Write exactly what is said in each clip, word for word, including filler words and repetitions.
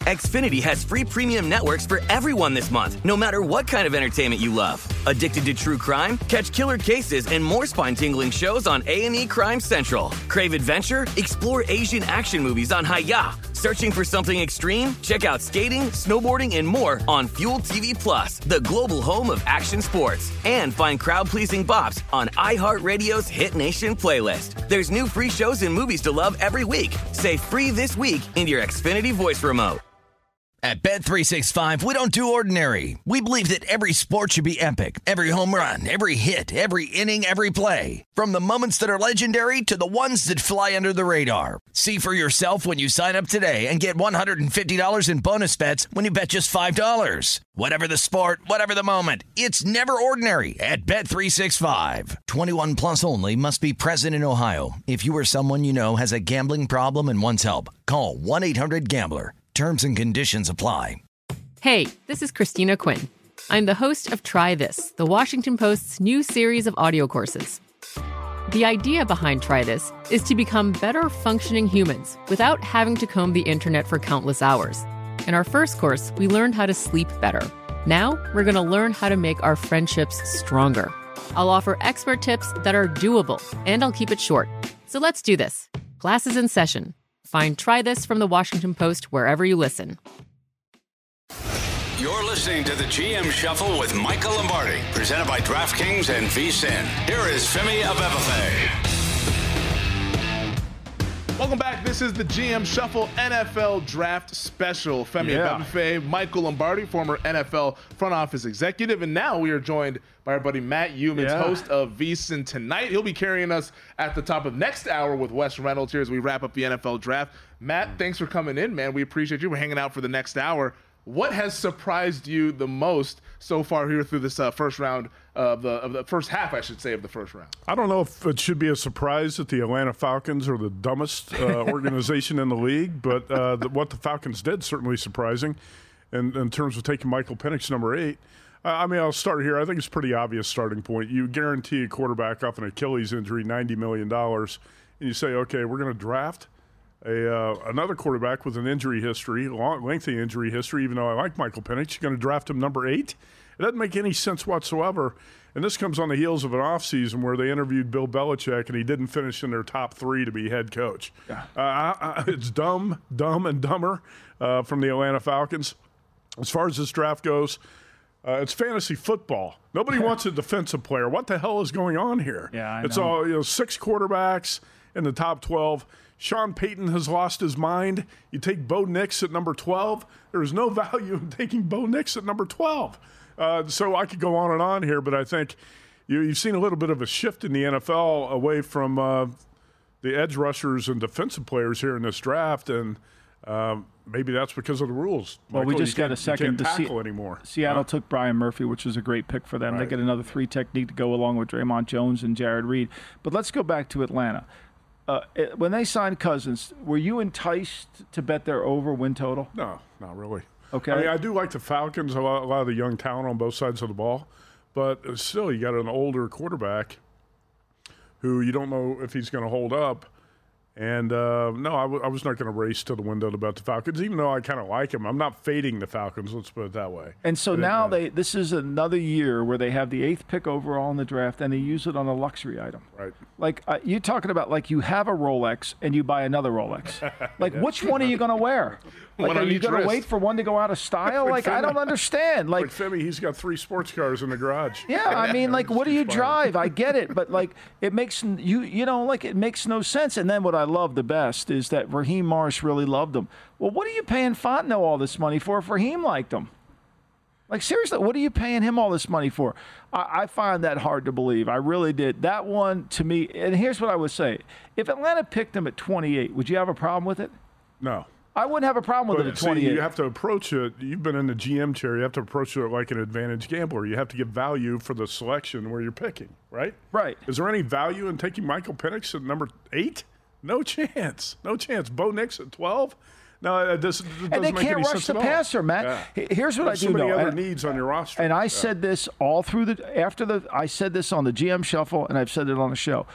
Xfinity has free premium networks for everyone this month, no matter what kind of entertainment you love. Addicted to true crime? Catch killer cases and more spine-tingling shows on A and E Crime Central. Crave adventure? Explore Asian action movies on Hi-Ya. Searching for something extreme? Check out skating, snowboarding, and more on Fuel T V Plus, the global home of action sports. And find crowd-pleasing bops on iHeartRadio's Hit Nation playlist. There's new free shows and movies to love every week. Say free this week in your Xfinity voice remote. At Bet three sixty-five, we don't do ordinary. We believe that every sport should be epic. Every home run, every hit, every inning, every play. From the moments that are legendary to the ones that fly under the radar. See for yourself when you sign up today and get one hundred fifty dollars in bonus bets when you bet just five dollars. Whatever the sport, whatever the moment, it's never ordinary at Bet three sixty-five. twenty-one plus only. Must be present in Ohio. If you or someone you know has a gambling problem and wants help, call one eight hundred gambler. Terms and conditions apply. Hey, this is Christina Quinn. I'm the host of Try This, the Washington Post's new series of audio courses. The idea behind Try This is to become better functioning humans without having to comb the internet for countless hours. In our first course, we learned how to sleep better. Now, we're going to learn how to make our friendships stronger. I'll offer expert tips that are doable, and I'll keep it short. So let's do this. Class is in session. Find Try This from the Washington Post wherever you listen. You're listening to the G M Shuffle with Michael Lombardi, presented by DraftKings and V S I N. Here is Femi Abebefe. Welcome back. This is the G M Shuffle N F L Draft Special. Femi Yeah. Abebefe, Michael Lombardi, former N F L front office executive, and now we are joined by our buddy Matt Youmans, Yeah. host of V S I N Tonight. He'll be carrying us at the top of next hour with Wes Reynolds here as we wrap up the N F L Draft. Matt, thanks for coming in, man. We appreciate you. We're hanging out for the next hour. What has surprised you the most so far here through this uh, first round of the of the first half, I should say, of the first round? I don't know if it should be a surprise that the Atlanta Falcons are the dumbest uh, organization in the league, but uh, the, what the Falcons did certainly surprising in, in terms of taking Michael Penix number eight. Uh, I mean, I'll start here. I think it's a pretty obvious starting point. You guarantee a quarterback off an Achilles injury ninety million dollars, and you say, okay, we're going to draft A, uh, another quarterback with an injury history, long, lengthy injury history, even though I like Michael Penix. You're going to draft him number eight? It doesn't make any sense whatsoever. And this comes on the heels of an offseason where they interviewed Bill Belichick, and he didn't finish in their top three to be head coach. Yeah. Uh, I, I, it's dumb, dumb, and dumber uh, from the Atlanta Falcons. As far as this draft goes, uh, it's fantasy football. Nobody wants a defensive player. What the hell is going on here? Yeah, I it's know. all, you know, six quarterbacks in the top twelve. Sean Payton has lost his mind. You take Bo Nix at number twelve. There is no value in taking Bo Nix at number twelve. Uh, so I could go on and on here, but I think you, you've seen a little bit of a shift in the N F L away from uh, the edge rushers and defensive players here in this draft, and um, maybe that's because of the rules. Well, Michael, we just you got a can't- second You to can't see tackle anymore. Seattle Huh? took Brian Murphy, which was a great pick for them. Right. They get another three technique to go along with Draymond Jones and Jared Reed. But let's go back to Atlanta. Uh, it, when they signed Cousins, were you enticed to bet their over win total? No, not really. Okay. I mean, I do like the Falcons, a lot, a lot of the young talent on both sides of the ball, but still, you got an older quarterback who you don't know if he's going to hold up. And uh, no, I, w- I was not going to race to the window to bet the Falcons, even though I kind of like them. I'm not fading the Falcons. Let's put it that way. And so I didn't now know. they this is another year where they have the eighth pick overall in the draft, and they use it on a luxury item. Right. Like uh, you're talking about, like you have a Rolex and you buy another Rolex. Like which one are you going to wear? Like One are on you each going to wrist. wait for one to go out of style? Like I don't understand. Like Like Femi, he's got three sports cars in the garage. yeah, I mean, like, what do you He's fine. drive? I get it, but like, it makes n- you, you know, like, it makes no sense. And then what I love the best is that Raheem Morris really loved him. Well, what are you paying Fontenot all this money for if Raheem liked him? Like, seriously, what are you paying him all this money for? I, I find that hard to believe. I really did. That one to me, and here's what I would say: if Atlanta picked him at twenty-eight, would you have a problem with it? No. I wouldn't have a problem with But it at see, twenty-eight. you have to approach it. You've been in the G M chair. You have to approach it like an advantage gambler. You have to give value for the selection where you're picking, right? Right. Is there any value in taking Michael Penix at number eight? No chance. No chance. Bo Nix at twelve? No, uh, this, this doesn't And they make can't any rush sense the at all. passer, Matt. Yeah. H- Here's what There's I so do many know. other and- needs on your roster. And I Yeah. said this all through the after the I said this on the G M Shuffle, and I've said it on the show.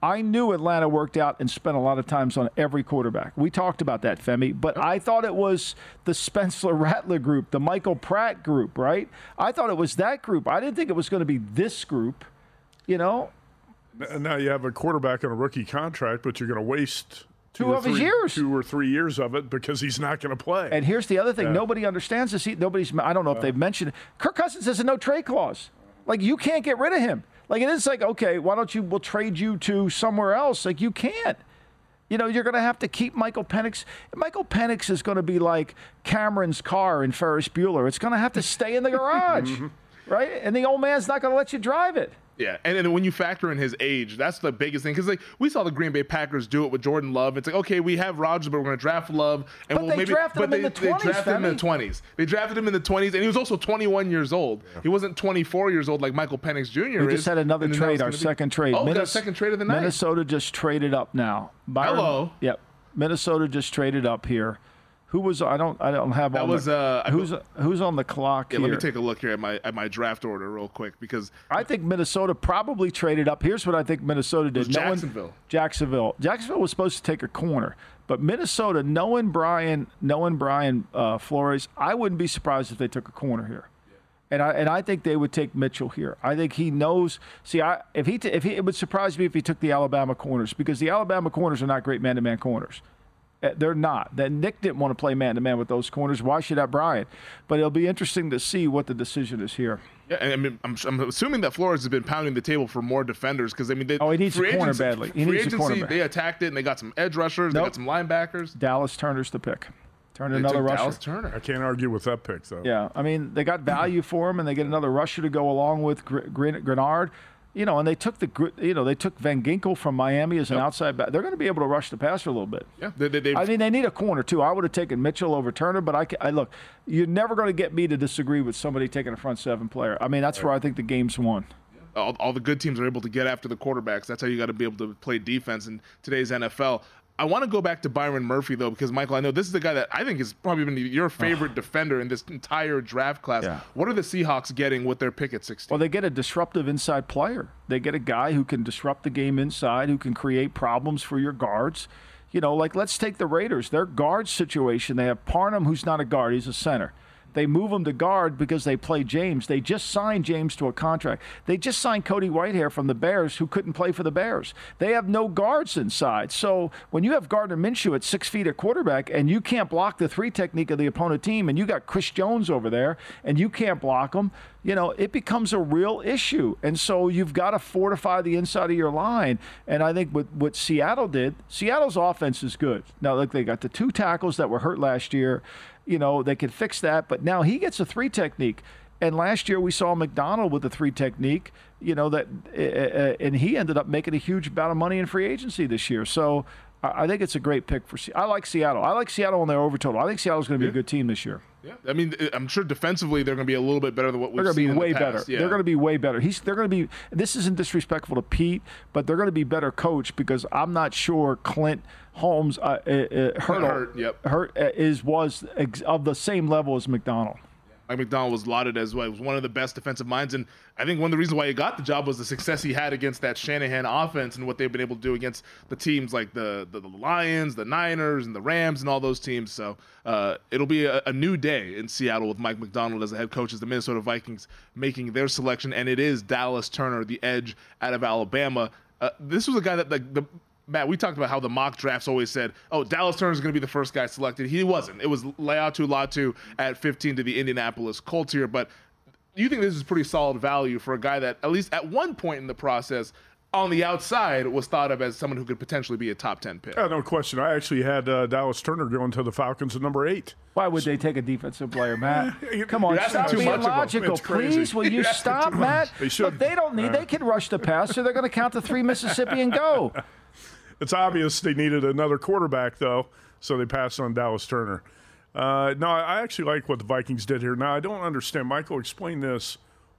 I knew Atlanta worked out and spent a lot of times on every quarterback. We talked about that, Femi. But I thought it was the Spencer Rattler group, the Michael Pratt group, right? I thought it was that group. I didn't think it was going to be this group, you know? And now you have a quarterback on a rookie contract, but you're going to waste two, two or of three, his years. two or three years of it because he's not going to play. And here's the other thing. Yeah. Nobody understands this. He, nobody's, I don't know if they've mentioned it. Kirk Cousins has a no-trade clause. Like, you can't get rid of him. Like, it is like, okay, why don't you, we'll trade you to somewhere else. Like, you can't. You know, you're going to have to keep Michael Penix. Michael Penix is going to be like Cameron's car in Ferris Bueller. It's going to have to stay in the garage, right? And the old man's not going to let you drive it. Yeah, and then when you factor in his age, that's the biggest thing. Because like we saw the Green Bay Packers do it with Jordan Love. It's like, okay, we have Rodgers, but we're going to draft Love. And But we'll they maybe, drafted but him they, in the they twenties, drafted him in the Femi. twenties. They drafted him in the twenties, and he was also twenty-one years old. He wasn't twenty-four years old like Michael Penix Junior We is. just had another And then that trade, was our gonna be- second trade. Oh, we got a Minnes- second trade of the night. Minnesota just traded up now. Byron, Hello. Yep. Minnesota just traded up here. Who was I don't I don't have That on was, the, uh, I who's who's on the clock Yeah, here? let me take a look here at my at my draft order real quick because I think Minnesota probably traded up. Here's what I think Minnesota did. was No one- Jacksonville. Jacksonville. Jacksonville was supposed to take a corner, but Minnesota, knowing Brian, knowing Brian uh, Flores, I wouldn't be surprised if they took a corner here. And I and I think they would take Mitchell here. I think he knows. See, I if he t- if he it would surprise me if he took the Alabama corners because the Alabama corners are not great man-to-man corners. Uh, They're not. That Nick didn't want to play man-to-man with those corners. Why should that Brian? But it'll be interesting to see what the decision is here. Yeah, and I mean, I'm, I'm assuming that Flores has been pounding the table for more defenders because I mean, they, Oh, he needs a free corner agency- badly. He free needs a agency, cornerback. they attacked it and they got some edge rushers, they Nope. got some linebackers. Dallas Turner's the pick. Turn They another took rusher. Dallas Turner. I can't argue with that pick, though. Yeah, I mean, they got value for him, and they get another rusher to go along with Gr- Gr- Grenard. You know, and they took the gr- you know they took Van Ginkel from Miami as an Yep. outside back. They're going to be able to rush the passer a little bit. Yeah, they, they, they've- I mean, they need a corner too. I would have taken Mitchell over Turner, but I, ca- I look, you're never going to get me to disagree with somebody taking a front seven player. I mean, that's where I think the game's won. all, all the good teams are able to get after the quarterbacks. That's how you got to be able to play defense in today's N F L. I want to go back to Byron Murphy, though, because, Michael, I know this is the guy that I think is probably been your favorite defender in this entire draft class. Yeah. What are the Seahawks getting with their pick at sixteen? Well, they get a disruptive inside player. They get a guy who can disrupt the game inside, who can create problems for your guards. You know, like let's take the Raiders. Their guard situation, they have Parham, who's not a guard, he's a center. They move him to guard because they play James. They just signed James to a contract. They just signed Cody Whitehair from the Bears, who couldn't play for the Bears. They have no guards inside. So when you have Gardner Minshew at six feet at quarterback and you can't block the three technique of the opponent team, and you got Chris Jones over there and you can't block him, you know, it becomes a real issue. And so you've got to fortify the inside of your line. And I think what, what Seattle did, Seattle's offense is good. Now, look, they got the two tackles that were hurt last year. You know, they could fix that, but now he gets a three technique. And last year we saw McDonald with the three technique, you know, that, uh, and he ended up making a huge amount of money in free agency this year. So I think it's a great pick for Seattle. I like Seattle. I like Seattle on their over total. I think Seattle's going to be Yeah. a good team this year. Yeah, I mean, I'm sure defensively they're going to be a little bit better than what we've They're going to seen be in way the better. past. Yeah. They're going to be way better. He's. They're going to be. This isn't disrespectful to Pete, but they're going to be better coached because I'm not sure Clint Holmes, uh, uh, uh, Hurdle, Hurt, yep. Hurt uh, is was ex- of the same level as McDonald. Mike McDonald was lauded as well. He was one of the best defensive minds, and I think one of the reasons why he got the job was the success he had against that Shanahan offense and what they've been able to do against the teams like the the, the Lions, the Niners, and the Rams, and all those teams. So uh, it'll be a, a new day in Seattle with Mike McDonald as the head coach, as the Minnesota Vikings making their selection, and it is Dallas Turner, the edge out of Alabama. Uh, this was a guy that like the. Matt, we talked about how the mock drafts always said, oh, Dallas Turner is going to be the first guy selected. He wasn't. It was Laiatu Latu at fifteen to the Indianapolis Colts here. But you think this is pretty solid value for a guy that, at least at one point in the process, on the outside, was thought of as someone who could potentially be a top ten pick? Yeah, no question. I actually had uh, Dallas Turner going to the Falcons at number eight. Why would they take a defensive player, Matt? Come on, You're asking stop too being much of them. logical, It's crazy. please. Will you You're asking stop, too Matt? much. They should. Look, they don't need. They can rush the passer. They're going to count to three Mississippi and go. It's obvious they needed another quarterback, though, so they passed on Dallas Turner. Uh, no, I actually like what the Vikings did here. Now, I don't understand. Michael, explain this.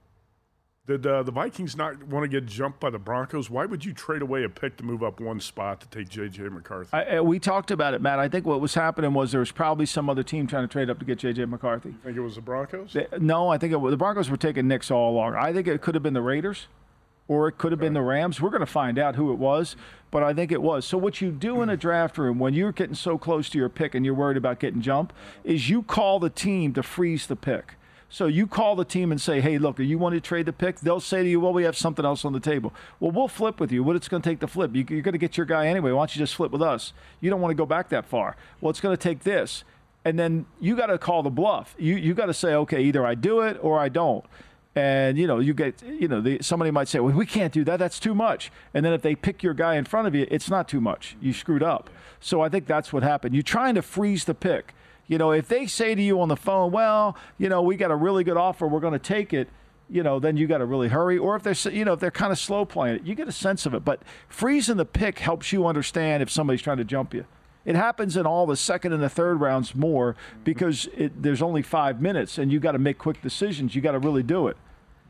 Did uh, the Vikings not want to get jumped by the Broncos? Why would you trade away a pick to move up one spot to take J J. McCarthy? I, we talked about it, Matt. I think what was happening was there was probably some other team trying to trade up to get J J. McCarthy. Think it was the Broncos? They, no, I think it, was- the Broncos were taking Knicks all along. I think it could have been the Raiders. or it could have been the Rams. We're going to find out who it was, but I think it was. So what you do in a draft room when you're getting so close to your pick and you're worried about getting jumped is you call the team to freeze the pick. So you call the team and say, hey, look, are you want to trade the pick? They'll say to you, well, we have something else on the table. Well, we'll flip with you. What it's going to take to flip? You, you're going to get your guy anyway. Why don't you just flip with us? You don't want to go back that far. Well, it's going to take this. And then you got to call the bluff. You you got to say, okay, either I do it or I don't. And, you know, you get, you know, the, somebody might say, well, we can't do that. That's too much. And then if they pick your guy in front of you, it's not too much. You screwed up. So I think that's what happened. You're trying to freeze the pick. You know, if they say to you on the phone, well, you know, we got a really good offer, we're going to take it, you know, then you got to really hurry. Or if they're, you know, if they're kind of slow playing it, you get a sense of it. But freezing the pick helps you understand if somebody's trying to jump you. It happens in all the second and the third rounds more because it, there's only five minutes and you got to make quick decisions. You got to really do it.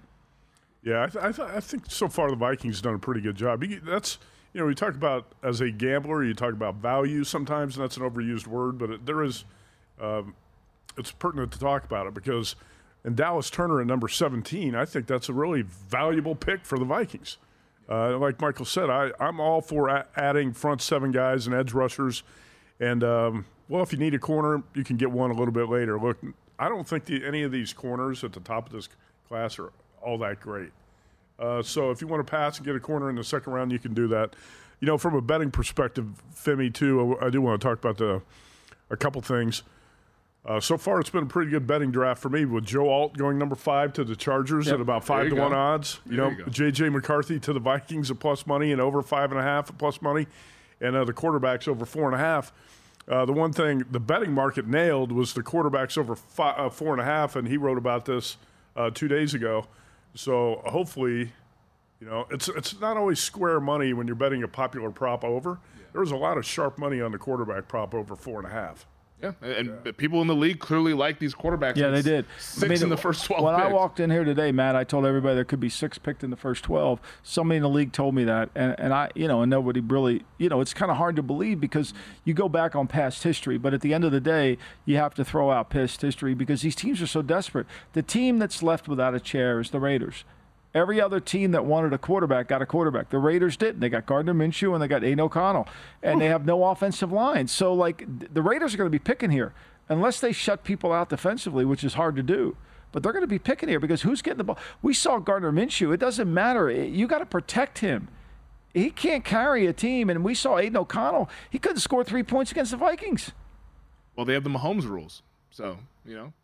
Yeah, I, th- I, th- I think so far the Vikings have done a pretty good job. That's, you know, we talk about as a gambler, you talk about value sometimes, and that's an overused word, but it, there is, um, it's pertinent to talk about it because in Dallas Turner at number seventeen, I think that's a really valuable pick for the Vikings. Uh, like Michael said, I, I'm all for a- adding front seven guys and edge rushers. And, um, well, if you need a corner, you can get one a little bit later. Look, I don't think the, any of these corners at the top of this class are all that great. Uh, so if you want to pass and get a corner in the second round, you can do that. You know, from a betting perspective, Femi, too, I do want to talk about the a couple things. Uh, so far, it's been a pretty good betting draft for me with Joe Alt going number five to the Chargers yep. at about five to go. one odds. You there know, you J J McCarthy to the Vikings at plus money and over five and a half at plus money, and uh, the quarterbacks over four and a half. Uh, the one thing the betting market nailed was the quarterbacks over five, uh, four and a half, and he wrote about this uh, two days ago. So hopefully, you know, it's it's not always square money when you're betting a popular prop over. Yeah. There was a lot of sharp money on the quarterback prop over four and a half. Yeah, and yeah. people in the league clearly like these quarterbacks. Yeah, they did. Six I mean, in the first twelve When picks. I walked in here today, Matt, I told everybody there could be six picked in the first twelve. Somebody in the league told me that, and, and I, you know, and nobody really, you know, it's kind of hard to believe because you go back on past history, but at the end of the day, you have to throw out past history because these teams are so desperate. The team that's left without a chair is the Raiders. Every other team that wanted a quarterback got a quarterback. The Raiders didn't. They got Gardner Minshew and they got Aiden O'Connell, and Ooh. They have no offensive line. So, like, the Raiders are going to be picking here. Unless they shut people out defensively, which is hard to do. But they're going to be picking here because who's getting the ball? We saw Gardner Minshew. It doesn't matter. You got to protect him. He can't carry a team. And we saw Aiden O'Connell. He couldn't score three points against the Vikings. Well, they have the Mahomes rules. So, you know,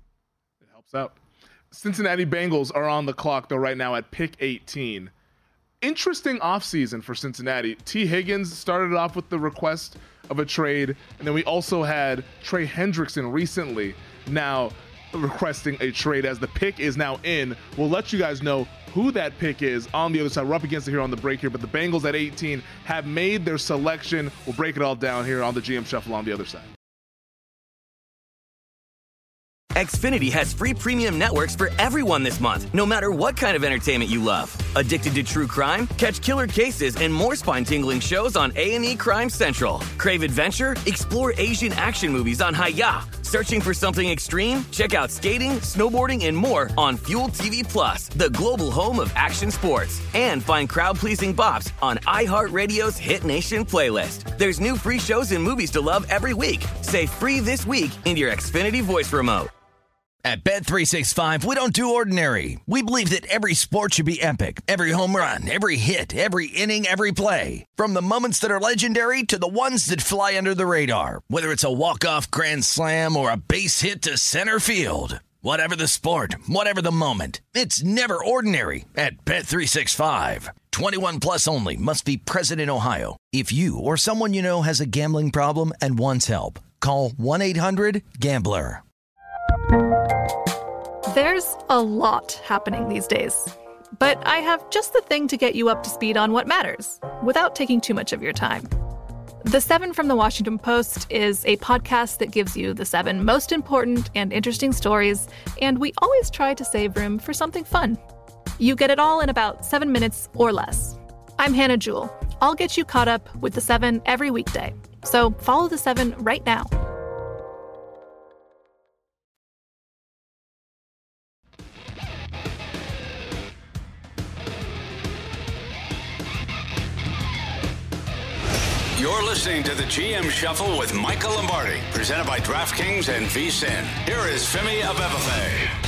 it helps out. Cincinnati Bengals are on the clock, though, right now at pick eighteen. Interesting offseason for Cincinnati. T. Higgins started off with the request of a trade, and then we also had Trey Hendrickson recently now requesting a trade as the pick is now in. We'll let you guys know who that pick is on the other side. We're up against it here on the break here, but the Bengals at eighteen have made their selection. We'll break it all down here on the G M Shuffle on the other side. Xfinity has free premium networks for everyone this month, no matter what kind of entertainment you love. Addicted to true crime? Catch killer cases and more spine-tingling shows on A and E Crime Central. Crave adventure? Explore Asian action movies on Hi-Ya. Searching for something extreme? Check out skating, snowboarding, and more on Fuel T V Plus, the global home of action sports. And find crowd-pleasing bops on iHeartRadio's Hit Nation playlist. There's new free shows and movies to love every week. Say free this week in your Xfinity voice remote. At Bet three sixty-five, we don't do ordinary. We believe that every sport should be epic. Every home run, every hit, every inning, every play. From the moments that are legendary to the ones that fly under the radar. Whether it's a walk-off grand slam or a base hit to center field. Whatever the sport, whatever the moment. It's never ordinary at Bet three sixty-five. twenty-one plus only. Must be present in Ohio. If you or someone you know has a gambling problem and wants help, call one eight hundred gambler. There's a lot happening these days, but I have just the thing to get you up to speed on what matters without taking too much of your time. The Seven from the Washington Post is a podcast that gives you the seven most important and interesting stories, and we always try to save room for something fun. You get it all in about seven minutes or less. I'm Hannah Jewell. I'll get you caught up with the Seven every weekday. So follow the Seven right now. You're listening to the G M Shuffle with Michael Lombardi, presented by DraftKings and VSiN. Here is Femi Abebefe.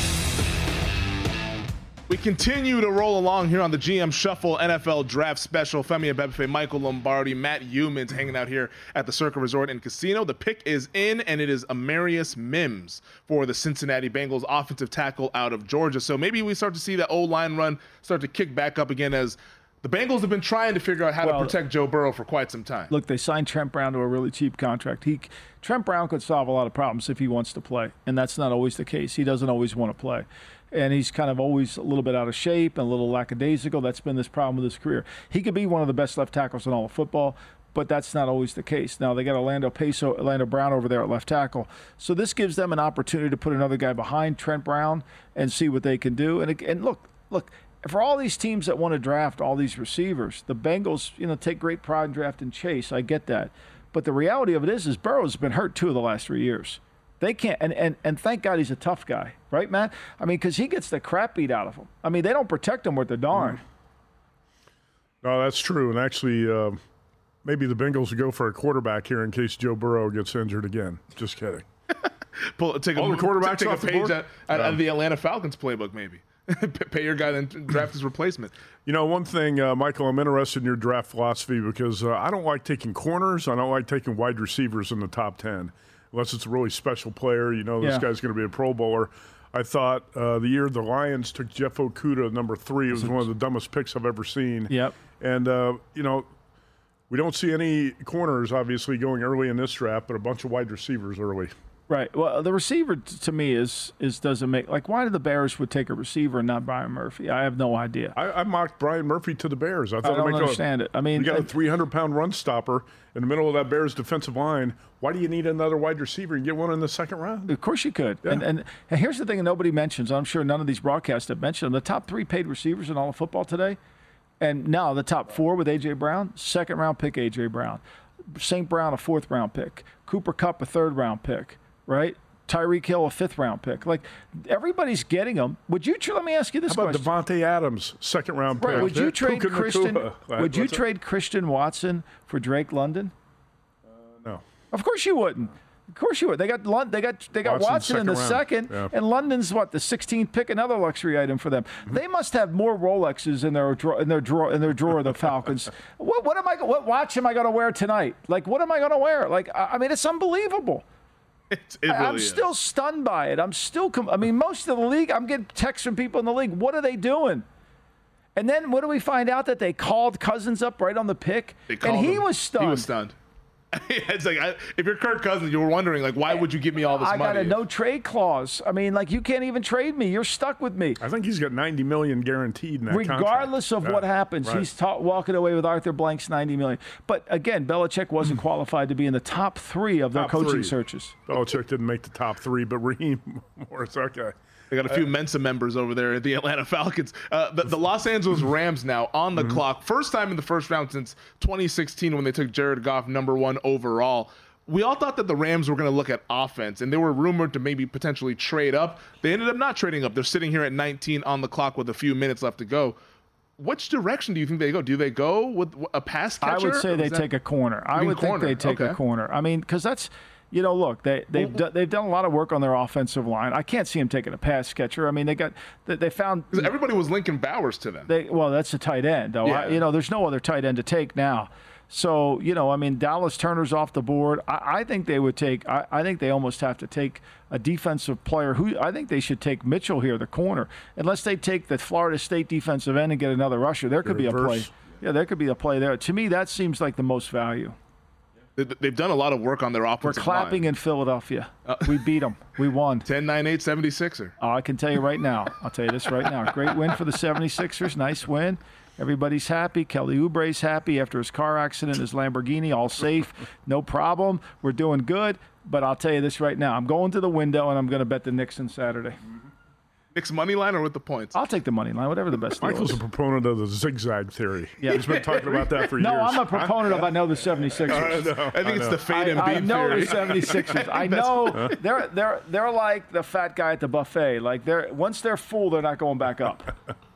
We continue to roll along here on the G M Shuffle N F L Draft Special. Femi Abebefe, Michael Lombardi, Matt Humans hanging out here at the Circa Resort and Casino. The pick is in, and it is Amarius Mims for the Cincinnati Bengals, offensive tackle out of Georgia. So maybe we start to see that O-line run start to kick back up again, as the Bengals have been trying to figure out how well, to protect Joe Burrow for quite some time. Look, they signed Trent Brown to a really cheap contract. He, Trent Brown could solve a lot of problems if he wants to play, and that's not always the case. He doesn't always want to play. And he's kind of always a little bit out of shape and a little lackadaisical. That's been this problem with his career. He could be one of the best left tackles in all of football, but that's not always the case. Now, they got Orlando Peso, Orlando Brown over there at left tackle. So this gives them an opportunity to put another guy behind Trent Brown and see what they can do. And, and look, look, for all these teams that want to draft all these receivers, the Bengals, you know, take great pride in drafting Chase. I get that. But the reality of it is, is Burrow's been hurt two of the last three years. They can't, and, and, and thank God he's a tough guy, right, Matt? I mean, because he gets the crap beat out of him. I mean, they don't protect him worth a darn. No, that's true. And actually, uh, maybe the Bengals will go for a quarterback here in case Joe Burrow gets injured again. Just kidding. Pull, take All a, the quarterbacks take off a the page board? out, out Yeah. of the Atlanta Falcons playbook, maybe. Pay your guy and draft his replacement. You know, one thing, uh, Michael, I'm interested in your draft philosophy because uh, I don't like taking corners. I don't like taking wide receivers in the top ten. Unless it's a really special player, you know, this Yeah. guy's going to be a Pro Bowler. I thought uh, the year the Lions took Jeff Okudah, number three, it was one of the dumbest picks I've ever seen. Yep. And, uh, you know, we don't see any corners, obviously, going early in this draft, but a bunch of wide receivers early. Right. Well, the receiver t- to me is is doesn't make like why did the Bears would take a receiver and not Brian Murphy? I have no idea. I, I mocked Brian Murphy to the Bears. I, I thought don't make understand a, it. I mean, you got a it- three hundred pound run stopper in the middle of that Bears defensive line. Why do you need another wide receiver and get one in the second round? Of course you could. Yeah. And, and and here's the thing that nobody mentions. I'm sure none of these broadcasts have mentioned them. The top three paid receivers in all of football today, and now the top four with A J. Brown, second round pick A J. Brown, Saint Brown a fourth round pick, Cooper Kupp a third round pick, right? Tyreek Hill a fifth round pick. Like everybody's getting them. Would you? Let me ask you this How about question. Devontae Adams, second round pick? Right. Would you trade Puka Christian? Nacua. Would you What's that? trade Christian Watson for Drake London? No. Of course you wouldn't. Of course you would. They got Lon- they got they got Watson, Watson in the second second, round. Yeah. and London's what the sixteenth pick, another luxury item for them. Mm-hmm. They must have more Rolexes in their drawer in their drawer in their drawer. The Falcons. what what am I? What watch am I going to wear tonight? Like what am I going to wear? Like I, I mean, it's unbelievable. It's, it really I, I'm is. still stunned by it. I'm still. Com- I mean, most of the league. I'm getting texts from people in the league. What are they doing? And then what do we find out that they called Cousins up right on the pick, They and called he him. was stunned. He was stunned. It's like I, if you're Kirk Cousins, you were wondering like, why would you give me all this I money? got a no trade clause. I mean, like you can't even trade me. You're stuck with me. I think he's got ninety million dollars guaranteed in that Regardless contract. of what Yeah, happens, right. he's ta- walking away with Arthur Blank's ninety million dollars. But again, Belichick wasn't qualified to be in the top three of their Top coaching three. searches. Belichick didn't make the top three, but Raheem Morris, okay. They got a few Mensa members over there at the Atlanta Falcons. Uh, the, the Los Angeles Rams now on the Mm-hmm. clock. First time in the first round since twenty sixteen when they took Jared Goff number one overall. We all thought that the Rams were going to look at offense, and they were rumored to maybe potentially trade up. They ended up not trading up. They're sitting here at nineteen on the clock with a few minutes left to go. Which direction do you think they go? Do they go with a pass catcher? I would say Or they is that- take a corner. I mean would corner, think they take okay. a corner. I mean, because that's, you know, look, they they've Well, do, they've done a lot of work on their offensive line. I can't see them taking a pass catcher. I mean, they got they, they found 'Cause everybody was linking Bowers to them. They, well, that's a tight end, though. I, Yeah. you know, there's no other tight end to take now. So, you know, I mean, Dallas Turner's off the board. I, I think they would take, I, I think they almost have to take a defensive player who, I think they should take Mitchell here, the corner. Unless they take the Florida State defensive end and get another rusher, there could be a play. reverse. Yeah, there could be a play there. To me, that seems like the most value. They- They've done a lot of work on their We're offensive clapping line. in Philadelphia. We beat them. We won. ten nine eight seventy-sixer. Oh, I can tell you right now. I'll tell you this right now. Great win for the seventy-sixers. Nice win. Everybody's happy. Kelly Oubre's happy after his car accident, his Lamborghini, all safe. No problem. We're doing good. But I'll tell you this right now. I'm going to the window, and I'm going to bet the Knicks on Saturday. Knicks money line or with the points? I'll take the money line, whatever the best deal Michael's a is. proponent of the zigzag theory. Yeah. He's been talking about that for No, years. I'm a proponent of I know the seventy-sixers. I know, I think it's know. the fade and I, I beat know theory. the seventy-sixers. I know they're they're they're like the fat guy at the buffet. Like they're once they're full, they're not going back up.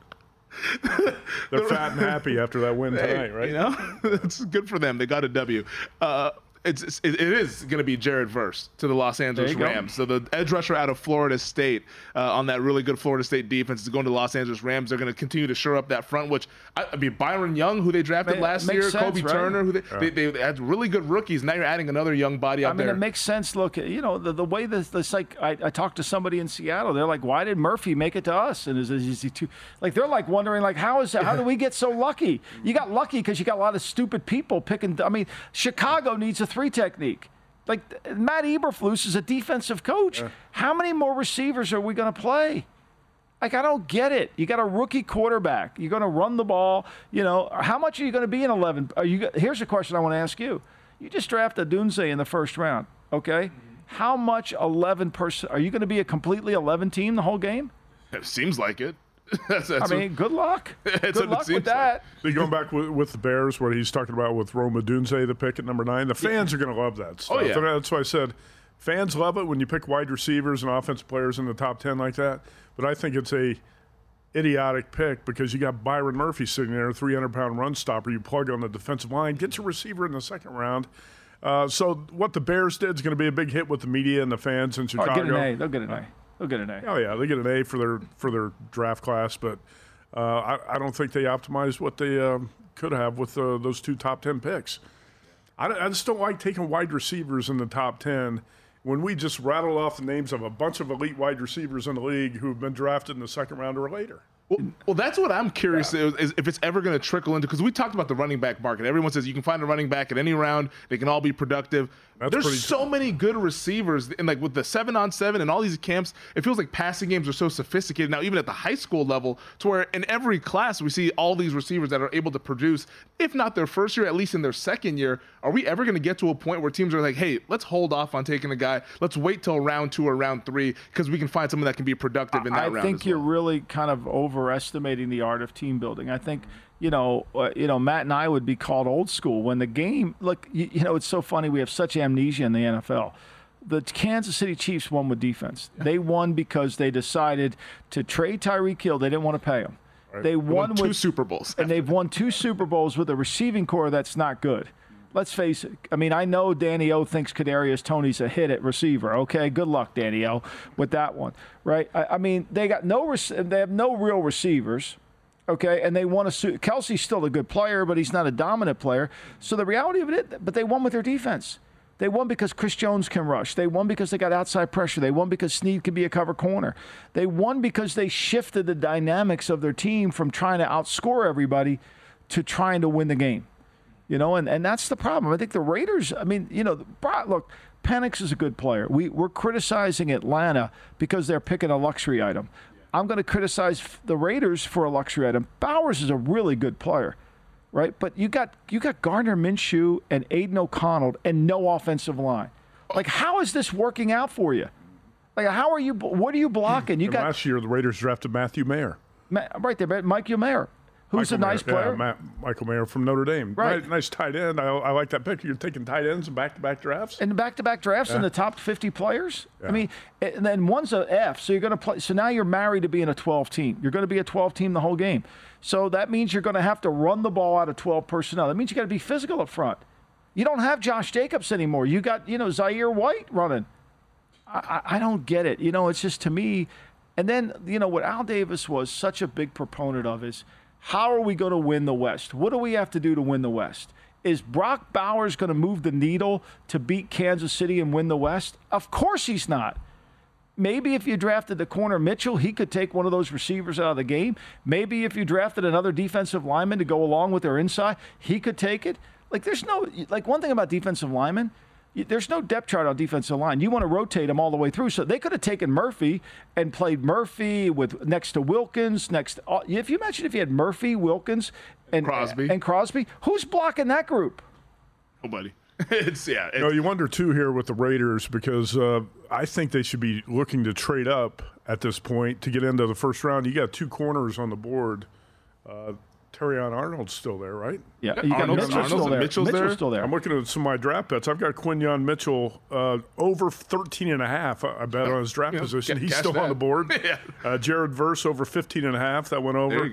They're fat and happy after that win Hey, tonight, right? You know, it's good for them. They got a W. Uh, It's, it's it is going to be Jared Verse to the Los Angeles Rams. So the edge rusher out of Florida State uh, on that really good Florida State defense is going to the Los Angeles Rams. They're going to continue to shore up that front. Which I, I mean, Byron Young, who they drafted It last makes year, sense, Kobe right? Turner, who they, Yeah. they they had really good rookies. Now you're adding another young body out I mean, there. it makes sense. Look, you know, the, the way this, this like, I, I talked to somebody in Seattle. They're like, why did Murphy make it to us? And is, is he too, like, they're like wondering, like, how is that, how did we get so lucky? You got lucky because you got a lot of stupid people picking. I mean, Chicago needs a three technique. Like, Matt Eberflus is a defensive coach. Yeah. How many more receivers are we going to play? Like, I don't get it. You got a rookie quarterback. You're going to run the ball. You know, how much are you going to be in eleven? Are you? Here's a question I want to ask you. You just drafted Dunze in the first round, okay? How much eleven person? Are you going to be a completely eleven team the whole game? It seems like it. that's, that's I mean, what, good luck. Good luck with that. Like. Going back with, with the Bears, what he's talking about with Roma Dunze, the pick at number nine, the fans yeah. are going to love that stuff. Oh, yeah. That's why I said fans love it when you pick wide receivers and offensive players in the top ten like that. But I think it's a idiotic pick because you got Byron Murphy sitting there, a three hundred pound run stopper. You plug on the defensive line, gets a receiver in the second round. Uh, so what the Bears did is going to be a big hit with the media and the fans in Chicago. Oh, get an A. They'll get an A. They'll get an A. Oh yeah, they get an A for their for their draft class, but uh, I, I don't think they optimized what they um, could have with uh, those two top ten picks. I, I just don't like taking wide receivers in the top ten when we just rattled off the names of a bunch of elite wide receivers in the league who have been drafted in the second round or later. Well, well, that's what I'm curious yeah. is, is if it's ever going to trickle into, because we talked about the running back market. Everyone says you can find a running back at any round. They can all be productive. That's There's so many good receivers, and like with the seven on seven and all these camps, it feels like passing games are so sophisticated now, even at the high school level, to where in every class we see all these receivers that are able to produce, if not their first year, at least in their second year. Are we ever going to get to a point where teams are like, hey, let's hold off on taking a guy. Let's wait till round two or round three because we can find someone that can be productive in that I round. I think as you're well. really kind of overestimating the art of team building. I think. You know, uh, you know, Matt and I would be called old school when the game. Look, you, you know, it's so funny. We have such amnesia in the N F L. The Kansas City Chiefs won with defense. They won because they decided to trade Tyreek Hill. They didn't want to pay him. Right. They won, won two with, Super Bowls, and they've won two Super Bowls with a receiving core that's not good. Let's face it. I mean, I know Danny O thinks Kadarius Toney's a hit at receiver. Okay, good luck, Danny O, with that one, right? I, I mean, they got no. Rec- they have no real receivers. Okay, and they won a suit. Kelsey's still a good player, but he's not a dominant player. So the reality of it is, but they won with their defense. They won because Chris Jones can rush. They won because they got outside pressure. They won because Snead can be a cover corner. They won because they shifted the dynamics of their team from trying to outscore everybody to trying to win the game. You know, and, and that's the problem. I think the Raiders, I mean, you know, look, Penix is a good player. We, we're criticizing Atlanta because they're picking a luxury item. I'm going to criticize the Raiders for a luxury item. Bowers is a really good player, right? But you got you got Gardner Minshew and Aiden O'Connell and no offensive line. Like, how is this working out for you? Like, how are you? What are you blocking? You and got last year the Raiders drafted Matthew Mayer, right there, Mike Mayer, who's Michael a nice Mayer. player. Yeah, Matt, Michael Mayer from Notre Dame. Right. Nice, nice tight end. I, I like that pick. You're taking tight ends in back-to-back drafts. And back-to-back drafts Yeah. in the top fifty players. Yeah. I mean, and then one's a F, so you're going to play. So now you're married to being a twelve team. You're going to be a twelve team the whole game. So that means you're going to have to run the ball out of twelve personnel. That means you got to be physical up front. You don't have Josh Jacobs anymore. You got, you know, Zaire White running. I, I, I don't get it. You know, it's just to me. And then, you know, what Al Davis was such a big proponent of is, how are we going to win the West? What do we have to do to win the West? Is Brock Bowers going to move the needle to beat Kansas City and win the West? Of course he's not. Maybe if you drafted the corner Mitchell, he could take one of those receivers out of the game. Maybe if you drafted another defensive lineman to go along with their inside, he could take it. Like, there's no, like, one thing about defensive linemen, there's no depth chart on defensive line. You want to rotate them all the way through. So they could have taken Murphy and played Murphy with next to Wilkins. Next, if you imagine if you had Murphy, Wilkins, and Crosby, and Crosby, who's blocking that group? Nobody. It's yeah. It's, no, you wonder too here with the Raiders because uh, I think they should be looking to trade up at this point to get into the first round. You got two corners on the board. Uh, Terrion Arnold's still there, right? Yeah, you got Arnold's, Mitchell Arnold's still there. Mitchell's, Mitchell's there. still there. I'm looking at some of my draft bets. I've got Quinyon Mitchell uh, over thirteen and a half. I bet on his draft Yeah, position. ca- He's cash still that. on the board. Yeah. uh, Jared Verse over fifteen and a half. That went over. There you go.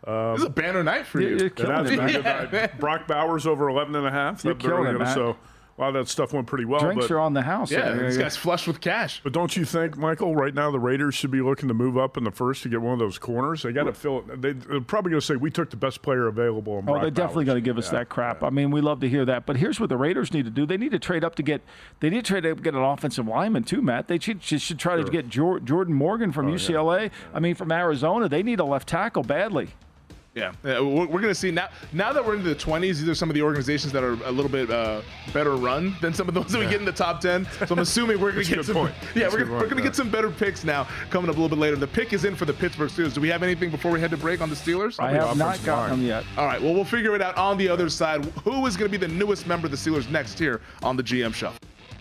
Um, this is a banner night for you. You're killing it, man. Yeah. Brock Bowers over eleven and a half. You're killing it, man. So a lot of that stuff went pretty well. Drinks but, are on the house. Yeah, yeah, this yeah. guy's flush with cash. But don't you think, Michael, right now the Raiders should be looking to move up in the first to get one of those corners? They got to fill it. They, they're probably going to say, we took the best player available. In Oh, Brock they're definitely Bowers. going to give us Yeah, that crap. yeah. I mean, we love to hear that. But here's what the Raiders need to do. They need to trade up to get – they need to trade up to get an offensive lineman too, Matt. They should, should try Sure. to get Jor- Jordan Morgan from Oh, U C L A. yeah. I mean, from Arizona. They need a left tackle badly. Yeah, yeah we're, we're going to see now. Now that we're into the twenties, these are some of the organizations that are a little bit uh, better run than some of those that we get in the top ten. So I'm assuming we're going to get some. point. Yeah, That's we're a gonna, good we're point, going to yeah. get some better picks now coming up a little bit later. The pick is in for the Pittsburgh Steelers. Do we have anything before we head to break on the Steelers? I have not offensive gotten line. them yet. All right. Well, we'll figure it out on the other side. Who is going to be the newest member of the Steelers next here on the G M Shuffle?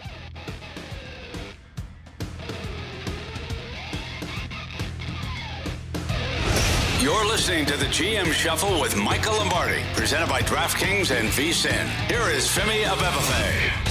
You're listening to the G M Shuffle with Michael Lombardi, presented by DraftKings and VSiN. Here is Femi Abebefe.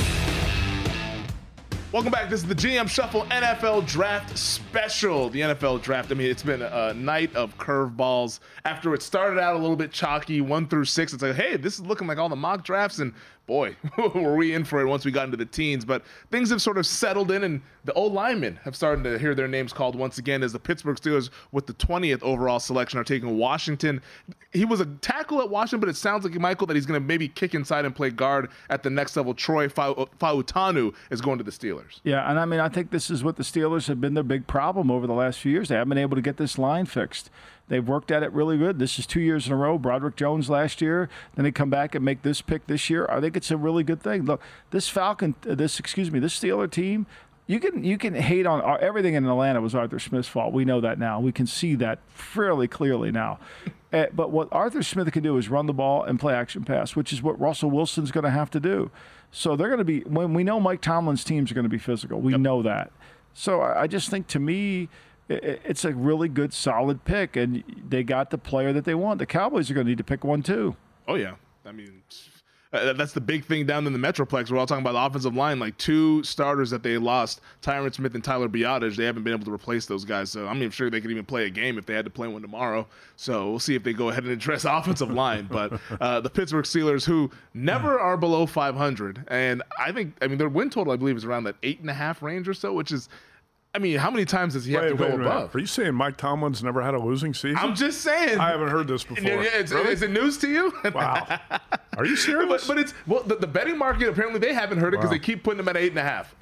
Welcome back. This is the G M Shuffle N F L Draft Special. The N F L Draft, I mean, it's been a night of curveballs. After it started out a little bit chalky, one through six, it's like, hey, this is looking like all the mock drafts, and boy, were we in for it once we got into the teens. But things have sort of settled in, and the old linemen have started to hear their names called once again as the Pittsburgh Steelers, with the twentieth overall selection, are taking Washington. He was a tackle at Washington, but it sounds like, Michael, that he's going to maybe kick inside and play guard at the next level. Troy Fautanu is going to the Steelers. Yeah, and I mean, I think this is what the Steelers have been their big problem over the last few years. They haven't been able to get this line fixed. They've worked at it really good. This is two years in a row. Broderick Jones last year. Then they come back and make this pick this year. I think it's a really good thing. Look, this Falcon, this excuse me, this Steeler team. You can you can hate on uh, everything in Atlanta was Arthur Smith's fault. We know that now. We can see that fairly clearly now. Uh, but what Arthur Smith can do is run the ball and play action pass, which is what Russell Wilson's going to have to do. So they're going to be, when we know Mike Tomlin's teams are going to be physical. We yep. know that. So I, I just think, to me, it, it's a really good, solid pick, and they got the player that they want. The Cowboys are going to need to pick one too. Oh yeah, I mean. Uh, that's the big thing down in the Metroplex. We're all talking about the offensive line, like two starters that they lost, Tyron Smith and Tyler Biadasz. They haven't been able to replace those guys. So I'm even sure they could even play a game if they had to play one tomorrow. So we'll see if they go ahead and address offensive line. But uh, the Pittsburgh Steelers, who never are below five hundred, and I think, I mean, their win total, I believe, is around that eight and a half range or so, which is, I mean, how many times does he have wait, to wait, go wait. above? Are you saying Mike Tomlin's never had a losing season? I'm just saying. I haven't heard this before. Yeah, it's, Really? Is it news to you? Wow. Are you serious? But, but it's, well, the, the betting market, apparently they haven't heard it because Wow. they keep putting them at eight and a half.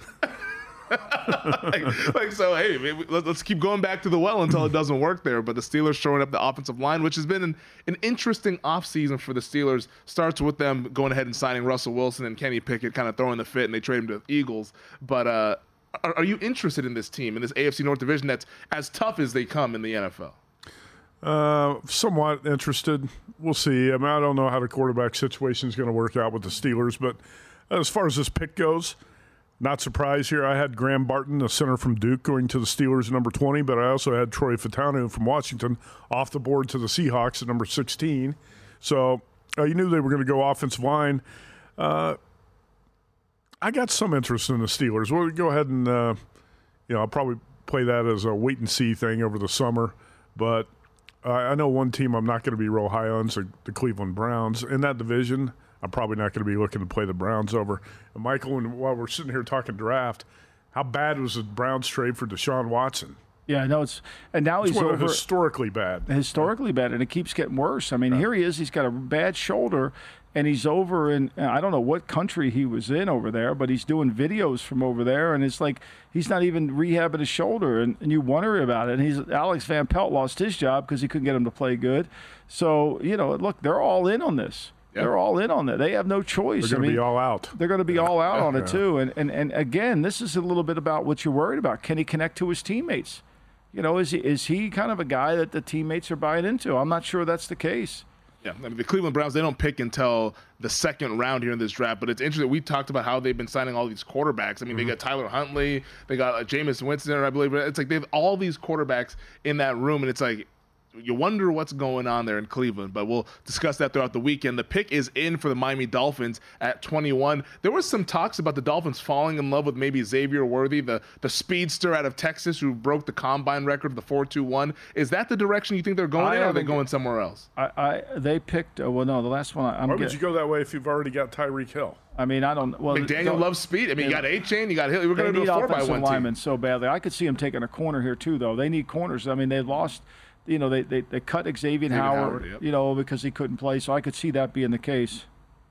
like, like, so, hey, maybe, let, let's keep going back to the well until it doesn't work there. But the Steelers showing up the offensive line, which has been an, an interesting offseason for the Steelers. Starts with them going ahead and signing Russell Wilson and Kenny Pickett, kind of throwing the fit, and they trade him to the Eagles. But uh, are, are you interested in this team, in this A F C North division that's as tough as they come in the N F L? Uh, somewhat interested. We'll see. I mean, I don't know how the quarterback situation is going to work out with the Steelers, but as far as this pick goes, not surprised here. I had Graham Barton, the center from Duke, going to the Steelers at number twenty, but I also had Troy Fautanu from Washington off the board to the Seahawks at number sixteen. So uh, you knew they were going to go offensive line. Uh, I got some interest in the Steelers. We'll go ahead and, uh, you know, I'll probably play that as a wait-and-see thing over the summer, but Uh, I know one team I'm not going to be real high on, so the Cleveland Browns. In that division, I'm probably not going to be looking to play the Browns over. And Michael, and while we're sitting here talking draft, how bad was the Browns trade for Deshaun Watson? Yeah, I know it's, and now It's he's one over historically bad. historically bad, and it keeps getting worse. I mean, here he is. He's got a bad shoulder, and he's over in, I don't know what country he was in over there, but he's doing videos from over there, and it's like he's not even rehabbing his shoulder, and, and you wonder about it. And he's Alex Van Pelt lost his job because he couldn't get him to play good. So, you know, look, they're all in on this. Yep. They're all in on that. They have no choice. They're going I mean, to be all out. They're going to be all out on it, Yeah. too. And, and, and again, this is a little bit about what you're worried about. Can he connect to his teammates? You know, is he, is he kind of a guy that the teammates are buying into? I'm not sure that's the case. Yeah, I mean, the Cleveland Browns, they don't pick until the second round here in this draft, but it's interesting. We talked about how they've been signing all these quarterbacks. I mean, mm-hmm. they got Tyler Huntley, they got uh, Jameis Winston, I believe. It's like they have all these quarterbacks in that room, and it's like, you wonder what's going on there in Cleveland, but we'll discuss that throughout the weekend. The pick is in for the Miami Dolphins at twenty-one. There was some talks about the Dolphins falling in love with maybe Xavier Worthy, the, the speedster out of Texas who broke the combine record of the four two one. Is that the direction you think they're going in, or are they going somewhere else? I, I They picked, uh, well, no, the last one. I, I'm Why get, would you go that way if you've already got Tyreek Hill? I mean, I don't. Well, McDaniel loves speed. I mean, you got A-Chain, you got Hill. We're going to do a four by one linemen team. so badly. I could see them taking a corner here too, though. They need corners. I mean, they lost. You know, they, they, they cut Xavier Howard, Howard yep. you know, because he couldn't play. So I could see that being the case.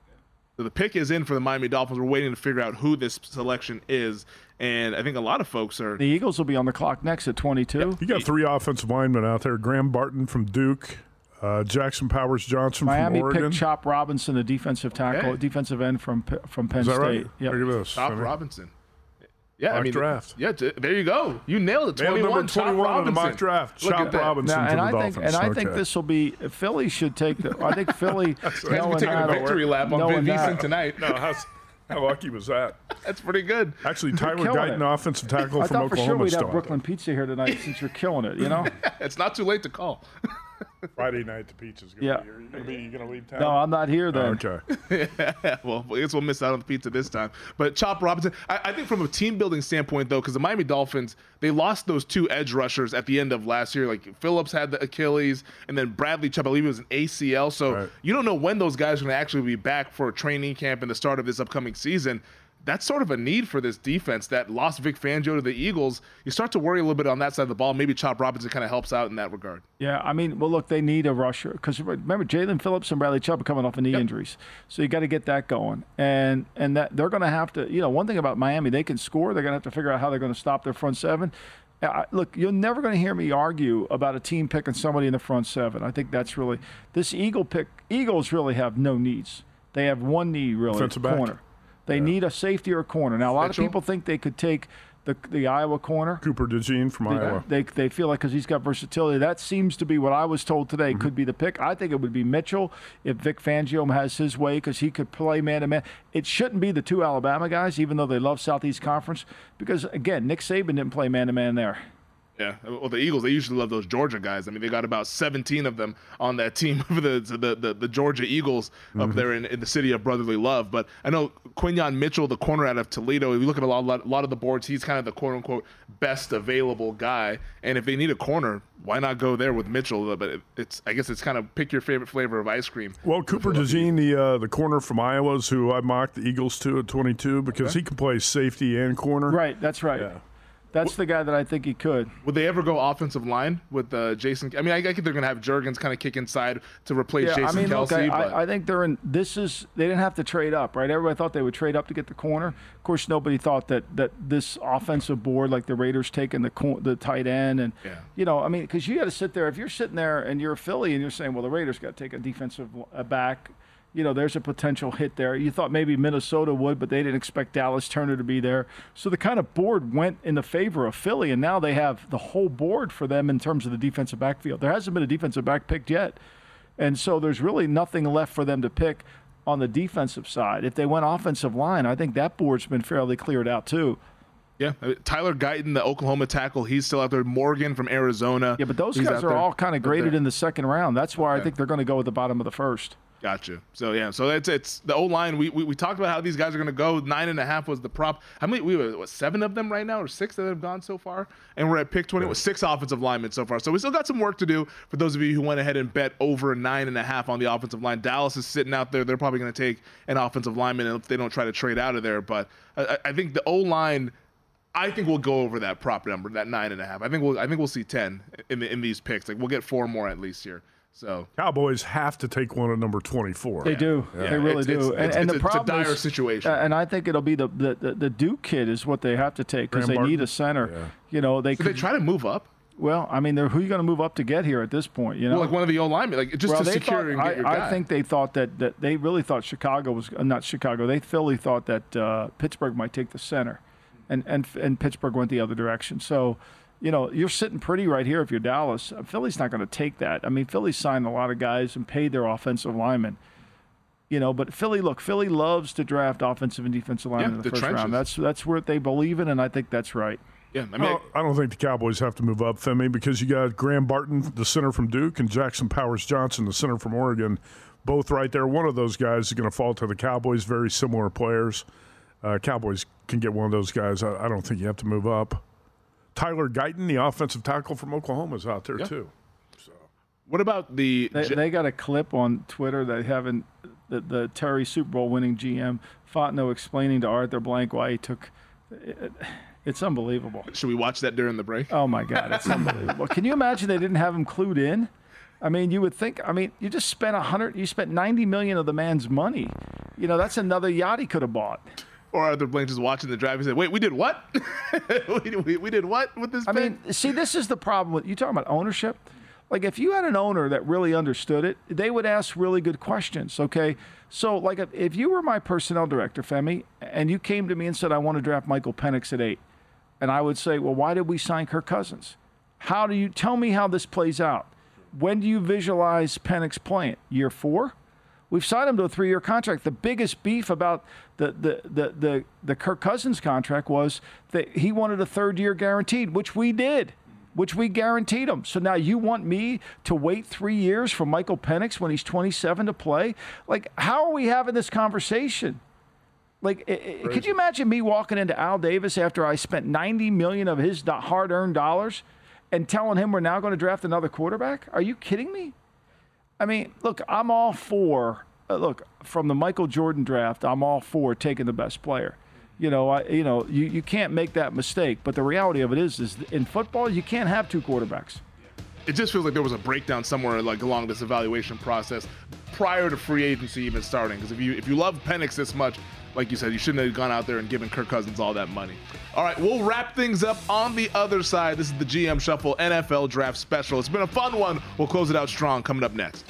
So the pick is in for the Miami Dolphins. We're waiting to figure out who this selection is. And I think a lot of folks are. The Eagles will be on the clock next at twenty-two. You got three offensive linemen out there. Graham Barton from Duke, uh, Jackson Powers Johnson Miami from Oregon. picked Chop Robinson, the defensive tackle, okay. defensive end from from Penn Is that State. right? Yep. Look at this. Chop I mean, Robinson. Yeah, mock I mean, draft. Yeah, t- there you go. You nailed it. Nailed twenty-one, number twenty-one Chop on the mock Robinson. draft. Look Chop at that. Robinson Now, for and the I think, Dolphins. and I think Okay. this will be Philly should take the. I think Philly. Guys, we're knowing taking a that- victory lap on knowing Vin that- Veason tonight. No, how's, how lucky was that? That's pretty good. Actually, Tyler killing Guyton, it. offensive tackle I from thought for Oklahoma, sure we'd still have out Brooklyn Pizza here tonight since you're killing it. You know. It's not too late to call. there. Friday night, the pizza's going to Yeah. be here. You going to be you gonna leave town? No, I'm not here then. Oh, okay. Well, I guess we'll miss out on the pizza this time. But Chop Robinson, I, I think from a team building standpoint, though, because the Miami Dolphins, they lost those two edge rushers at the end of last year. Like Phillips had the Achilles, and then Bradley Chubb, I believe it was an A C L. So Right. you don't know when those guys are going to actually be back for a training camp and the start of this upcoming season. That's sort of a need for this defense that lost Vic Fangio to the Eagles. You start to worry a little bit on that side of the ball. Maybe Chop Robinson kind of helps out in that regard. Yeah, I mean, well, look, they need a rusher because remember, Jalen Phillips and Bradley Chubb are coming off of knee Yep. injuries, so you got to get that going. And and that they're going to have to, you know, one thing about Miami, they can score. They're going to have to figure out how they're going to stop their front seven. I, look, you're never going to hear me argue about a team picking somebody in the front seven. I think that's really this Eagle pick. Eagles really have no needs. They have one need really, Defensive back. corner. They need a safety or a corner. Now, a lot Mitchell? of people think they could take the the Iowa corner. Cooper DeJean from Iowa. They they feel like because he's got versatility. That seems to be what I was told today Mm-hmm. could be the pick. I think it would be Mitchell if Vic Fangio has his way because he could play man to man. It shouldn't be the two Alabama guys, even though they love Southeast Conference, because again, Nick Saban didn't play man to man there. Yeah, well, the Eagles, they usually love those Georgia guys. I mean, they got about seventeen of them on that team for the the, the, the Georgia Eagles up there in, in the city of brotherly love. But I know Quinyon Mitchell, the corner out of Toledo, if you look at a lot, a lot of the boards, he's kind of the quote-unquote best available guy. And if they need a corner, why not go there with Mitchell? But it, it's I guess it's kind of pick your favorite flavor of ice cream. Well, Cooper DeJean, the uh, the corner from Iowa, is who I mocked the Eagles to at twenty-two because Okay. he can play safety and corner. Right, that's right. Yeah. That's the guy that I think he could. Would they ever go offensive line with uh, Jason? I mean, I, I think they're going to have Juergens kind of kick inside to replace Yeah, Jason I mean, Kelsey. look, I, but I, I think they're in. This is they didn't have to trade up, right? Everybody thought they would trade up to get the corner. Of course, nobody thought that that this offensive board, like the Raiders taking the cor- the tight end, and Yeah. you know, I mean, because you got to sit there. If you're sitting there and you're a Philly and you're saying, well, the Raiders got to take a defensive uh, back. You know, there's a potential hit there. You thought maybe Minnesota would, but they didn't expect Dallas Turner to be there. So the kind of board went in the favor of Philly, and now they have the whole board for them in terms of the defensive backfield. There hasn't been a defensive back picked yet. And so there's really nothing left for them to pick on the defensive side. If they went offensive line, I think that board's been fairly cleared out too. Yeah, uh, Tyler Guyton, the Oklahoma tackle, he's still out there. Morgan from Arizona. Yeah, but those he's guys out are there. all kind of Up graded there. in the second round. That's why I Okay. think they're going to go at the bottom of the first. Gotcha. So yeah, so it's it's the O line. We, we we talked about how these guys are going to go. Nine and a half was the prop. How many? We were what seven of them right now, or six that have gone so far, and we're at pick twenty with six offensive linemen so far. So we still got some work to do for those of you who went ahead and bet over nine and a half on the offensive line. Dallas is sitting out there. They're probably going to take an offensive lineman if they don't try to trade out of there. But I, I think the O line. I think we'll go over that prop number, that nine and a half. I think we'll I think we'll see ten in the, in these picks. Like we'll get four more at least here. So Cowboys have to take one at number twenty-four. They do. Yeah, They really it's- do. it's- and it's- and it's the a- it's a problem dire is, situation. uh, and I think it'll be the the, the, the Duke kid is what they have to take because Graham they Barton? need a center. Yeah. You know, they Did could. they try to move up? Well, I mean, they're, who are you going to move up to get here at this point? You know, Well, like one of the O linemen, like just well, to they secure thought, and get I, your guy. I think they thought that, that they really thought Chicago was uh, not Chicago. They Philly thought that uh, Pittsburgh might take the center, and and and Pittsburgh went the other direction. So, you know, you're sitting pretty right here if you're Dallas. Philly's not going to take that. I mean, Philly signed a lot of guys and paid their offensive linemen. You know, but Philly, look, Philly loves to draft offensive and defensive linemen Yeah, in the, the first trenches. round. That's that's where they believe in, and I think that's right. Yeah, I mean, I don't, I don't think the Cowboys have to move up, Femi, because you got Graham Barton, the center from Duke, and Jackson Powers Johnson, the center from Oregon, both right there. One of those guys is going to fall to the Cowboys, very similar players. Uh, Cowboys can get one of those guys. I, I don't think you have to move up. Tyler Guyton, the offensive tackle from Oklahoma, is out there, yeah. too. So, what about the... They, they got a clip on Twitter that having the, the Terry Super Bowl winning G M Fontenot explaining to Arthur Blank why he took... It, It's unbelievable. Should we watch that during the break? Oh, my God. It's unbelievable. Can you imagine they didn't have him clued in? I mean, you would think, I mean, you just spent one hundred, you spent ninety million dollars of the man's money. You know, that's another yacht he could have bought. Or Arthur Blank just watching the drive and said, wait, we did what? we, we, we did what with this I pick? mean, see, this is the problem with, you talking about ownership? Like, if you had an owner that really understood it, they would ask really good questions, okay? So, like, if, if you were my personnel director, Femi, and you came to me and said, I want to draft Michael Penix at eight, and I would say, well, why did we sign Kirk Cousins? How do you tell me how this plays out? When do you visualize Penix playing? Year four? We've signed him to a three-year contract. The biggest beef about the the the the, the Kirk Cousins contract was that he wanted a third year guaranteed, which we did, which we guaranteed him. So now you want me to wait three years for Michael Penix when he's twenty-seven to play? Like, how are we having this conversation? Like, it, could you imagine me walking into Al Davis after I spent ninety million dollars of his hard-earned dollars and telling him we're now going to draft another quarterback? Are you kidding me? I mean, look, I'm all for, uh, look, from the Michael Jordan draft, I'm all for taking the best player. You know, I, you know, you, you can't make that mistake. But the reality of it is, is in football, you can't have two quarterbacks. It just feels like there was a breakdown somewhere like along this evaluation process prior to free agency even starting. Because if you if you love Penix this much, like you said, you shouldn't have gone out there and given Kirk Cousins all that money. All right, we'll wrap things up on the other side. This is the G M Shuffle N F L Draft Special. It's been a fun one. We'll close it out strong coming up next.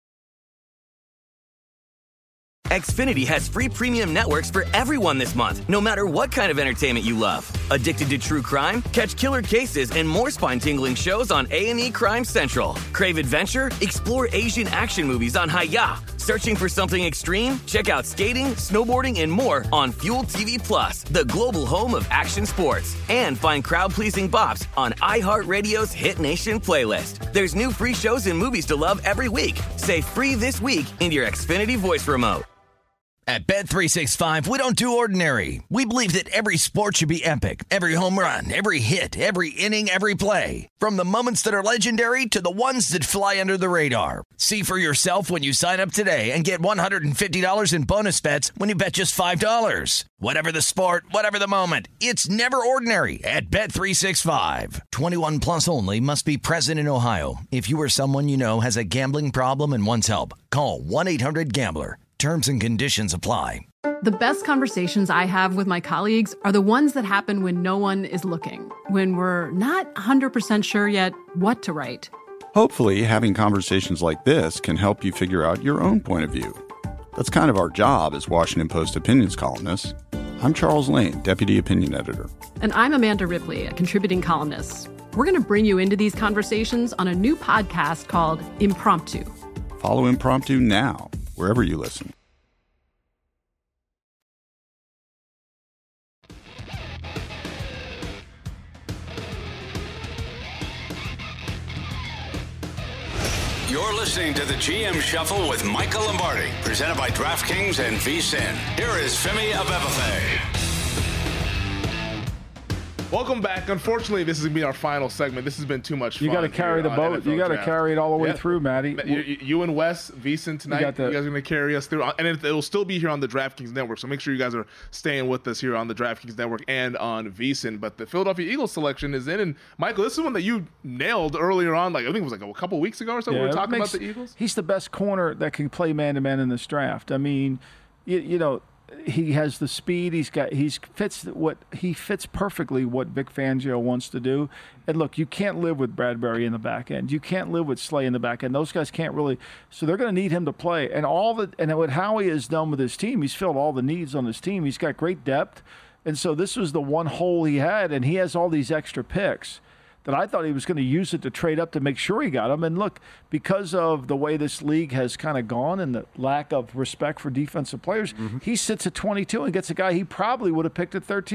Xfinity has free premium networks for everyone this month, no matter what kind of entertainment you love. Addicted to true crime? Catch killer cases and more spine-tingling shows on A and E Crime Central. Crave adventure? Explore Asian action movies on Hi-Ya. Searching for something extreme? Check out skating, snowboarding, and more on Fuel T V Plus, the global home of action sports. And find crowd-pleasing bops on iHeartRadio's Hit Nation playlist. There's new free shows and movies to love every week. Say free this week in your Xfinity voice remote. At Bet three sixty-five, we don't do ordinary. We believe that every sport should be epic. Every home run, every hit, every inning, every play. From the moments that are legendary to the ones that fly under the radar. See for yourself when you sign up today and get one hundred fifty dollars in bonus bets when you bet just five dollars. Whatever the sport, whatever the moment, it's never ordinary at Bet three sixty-five. twenty-one plus only. Must be present in Ohio. If you or someone you know has a gambling problem and wants help, call one eight hundred gambler. Terms and conditions apply. The best conversations I have with my colleagues are the ones that happen when no one is looking, when we're not one hundred percent sure yet what to write. Hopefully, having conversations like this can help you figure out your own point of view. That's kind of our job as Washington Post opinions columnists. I'm Charles Lane, Deputy Opinion Editor. And I'm Amanda Ripley, a contributing columnist. We're going to bring you into these conversations on a new podcast called Impromptu. Follow Impromptu now, wherever you listen. You're listening to the G M Shuffle with Michael Lombardi, presented by DraftKings and VSiN. Here is Femi Abebefe. Welcome back. Unfortunately, this is going to be our final segment. This has been too much fun. You got to carry the boat. You got to carry it all the way yeah. through, Matty. You, you and Wes, VSiN tonight, you, the, you guys are going to carry us through. And it, it'll still be here on the DraftKings Network, so make sure you guys are staying with us here on the DraftKings Network and on VSiN. But the Philadelphia Eagles selection is in. And, Michael, this is one that you nailed earlier on. Like I think it was like a couple weeks ago or so. Yeah, we were talking makes, about the Eagles. He's the best corner that can play man-to-man in this draft. I mean, you, you know, he has the speed. He's got. He's fits what he fits perfectly what Vic Fangio wants to do. And look, you can't live with Bradbury in the back end. You can't live with Slay in the back end. Those guys can't really. So they're going to need him to play. And all the and what Howie has done with his team, he's filled all the needs on his team. He's got great depth, and so this was the one hole he had. And he has all these extra picks that I thought he was going to use it to trade up to make sure he got them. And look, because of the way this league has kind of gone and the lack of respect for defensive players, mm-hmm. he sits at twenty-two and gets a guy he probably would have picked at thirteen.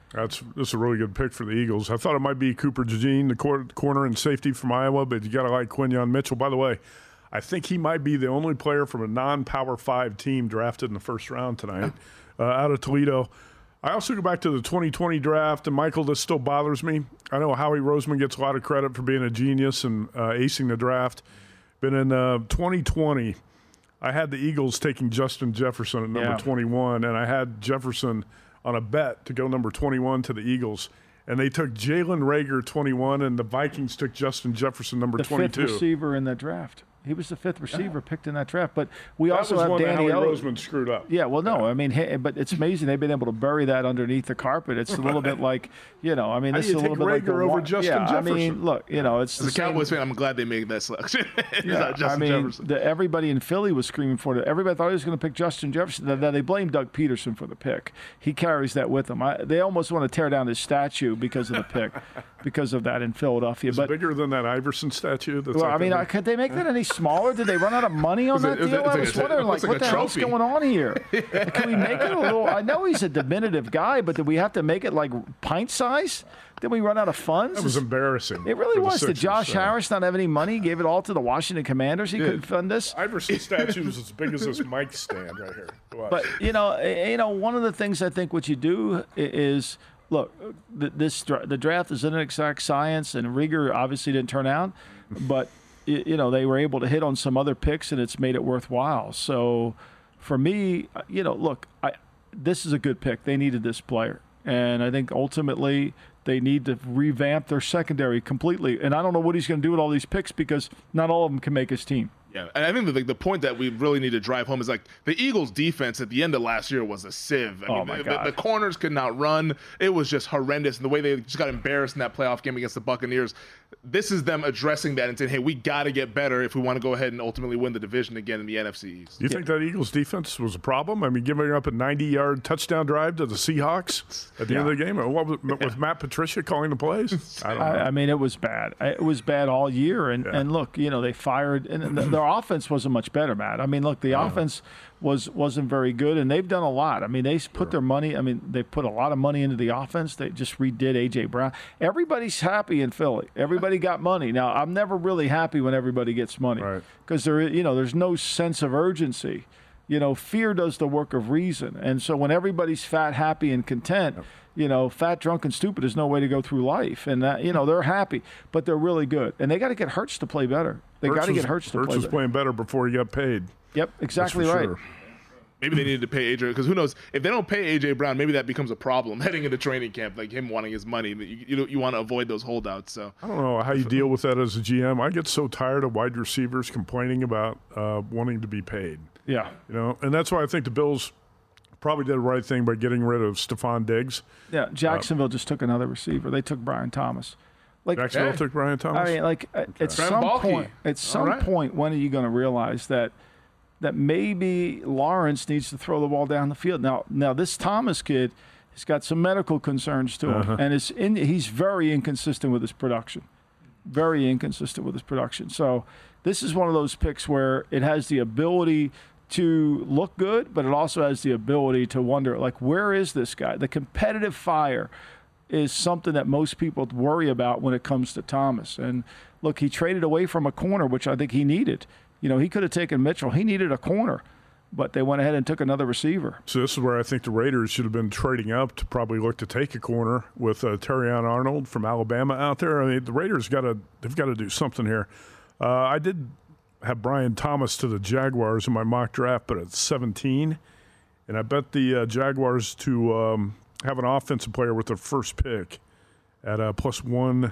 That's that's a really good pick for the Eagles. I thought it might be Cooper DeJean, the cor- corner and safety from Iowa, but you got to like Quinyon Mitchell. By the way, I think he might be the only player from a non-Power Five team drafted in the first round tonight uh, out of Toledo. I also go back to the twenty twenty draft, and Michael, this still bothers me. I know Howie Roseman gets a lot of credit for being a genius and uh, acing the draft. But in uh, twenty twenty, I had the Eagles taking Justin Jefferson at number Yeah. twenty-one, and I had Jefferson on a bet to go number twenty-one to the Eagles. And they took Jalen Reagor twenty-one, and the Vikings took Justin Jefferson number The twenty-two. fifth receiver in the draft. He was the fifth receiver picked in that draft. But we That also was have one that Danny Howie O. Roseman screwed up. Yeah, well, no, I mean, hey, but it's amazing they've been able to bury that underneath the carpet. It's a little bit like, you know, I mean, How this do is you a little take bit like the Reagor over one- Justin yeah, I mean, Jefferson? look, you know, it's As the a same. Cowboys fan, I'm glad they made that selection. It's Yeah, not Justin I mean, Jefferson. the, everybody in Philly was screaming for it. Everybody thought he was going to pick Justin Jefferson. Then then they blamed Doug Peterson for the pick. He carries that with him. I, they almost want to tear down his statue because of the pick, because of that in Philadelphia. Is it But bigger than that Iverson statue? That's well, out I mean, there? uh, could they make that any smaller? Did they run out of money on Is it- that is it- deal? it's I like was a- wondering, it like, looks like what a the hell's trophy. going on here? Can we make it a little? I know he's a diminutive guy, but did we have to make it like pint size? Did we run out of funds? That was embarrassing. It really for the was. Did Sixers, Josh so. Harris not have any money? Gave it all to the Washington Commanders. He couldn't fund this. Iverson statue is as big as this mic stand right here. Watch. But you know, eh, you know, one of the things I think what you do i- is look. th- This dra- the draft is an exact science, and Reagor obviously didn't turn out, but y- you know they were able to hit on some other picks, and it's made it worthwhile. So, for me, uh, you know, look, I this is a good pick. They needed this player, and I think ultimately they need to revamp their secondary completely. And I don't know what he's going to do with all these picks because not all of them can make his team. Yeah, and I think the, the point that we really need to drive home is like the Eagles' defense at the end of last year was a sieve. I Oh, mean, my the, God. The, the corners could not run. It was just horrendous. And the way they just got embarrassed in that playoff game against the Buccaneers, this is them addressing that and saying, hey, we got to get better if we want to go ahead and ultimately win the division again in the N F C East. Do you think that Eagles defense was a problem? I mean, giving up a ninety-yard touchdown drive to the Seahawks at the end of the game? Or what was, was Matt Patricia calling the plays? I don't know. I, I mean, it was bad. I- It was bad all year. And, Yeah. and look, you know, they fired, and th- their offense wasn't much better, Matt. I mean, look, the offense was wasn't very good, and they've done a lot. I mean, they put their money. I mean, they put a lot of money into the offense. They just redid A J Brown. Everybody's happy in Philly. Everybody got money. Now, I'm never really happy when everybody gets money Right. because there, you know, there's no sense of urgency. You know, fear does the work of reason, and so when everybody's fat, happy, and content. You know, fat, drunk, and stupid is no way to go through life. And, that, you know, they're happy, but they're really good. And they got to get Hurts to play better. They got to was- get Hurts to Hurts play was better. playing better before he got paid. Yep, That's exactly for right. sure. Maybe they needed to pay A J because who knows if they don't pay A J Brown, maybe that becomes a problem heading into training camp, like him wanting his money. You you, you want to avoid those holdouts. So I don't know how you deal with that as a G M. I get so tired of wide receivers complaining about uh, wanting to be paid. Yeah. You know, and that's why I think the Bills probably did the right thing by getting rid of Stephon Diggs. Yeah, Jacksonville just took another receiver. They took Brian Thomas. Like, Jacksonville Hey. took Brian Thomas. I mean, like at- at Brent some Baalke. point, at some right. point, when are you going to realize that that maybe Lawrence needs to throw the ball down the field? Now, now this Thomas kid has got some medical concerns to him, Uh-huh. and it's in, he's very inconsistent with his production. Very inconsistent with his production. So this is one of those picks where it has the ability to look good, but it also has the ability to wonder, like, where is this guy? The competitive fire is something that most people worry about when it comes to Thomas. And look, he traded away from a corner, which I think he needed. You know, he could have taken Mitchell. He needed a corner, but they went ahead and took another receiver. So this is where I think the Raiders should have been trading up to probably look to take a corner with uh, Terrion Arnold from Alabama out there. I mean, the Raiders got to they've got to do something here. Uh, I did have Brian Thomas to the Jaguars in my mock draft, but at seventeen, and I bet the uh, Jaguars to um, have an offensive player with their first pick at uh, plus one.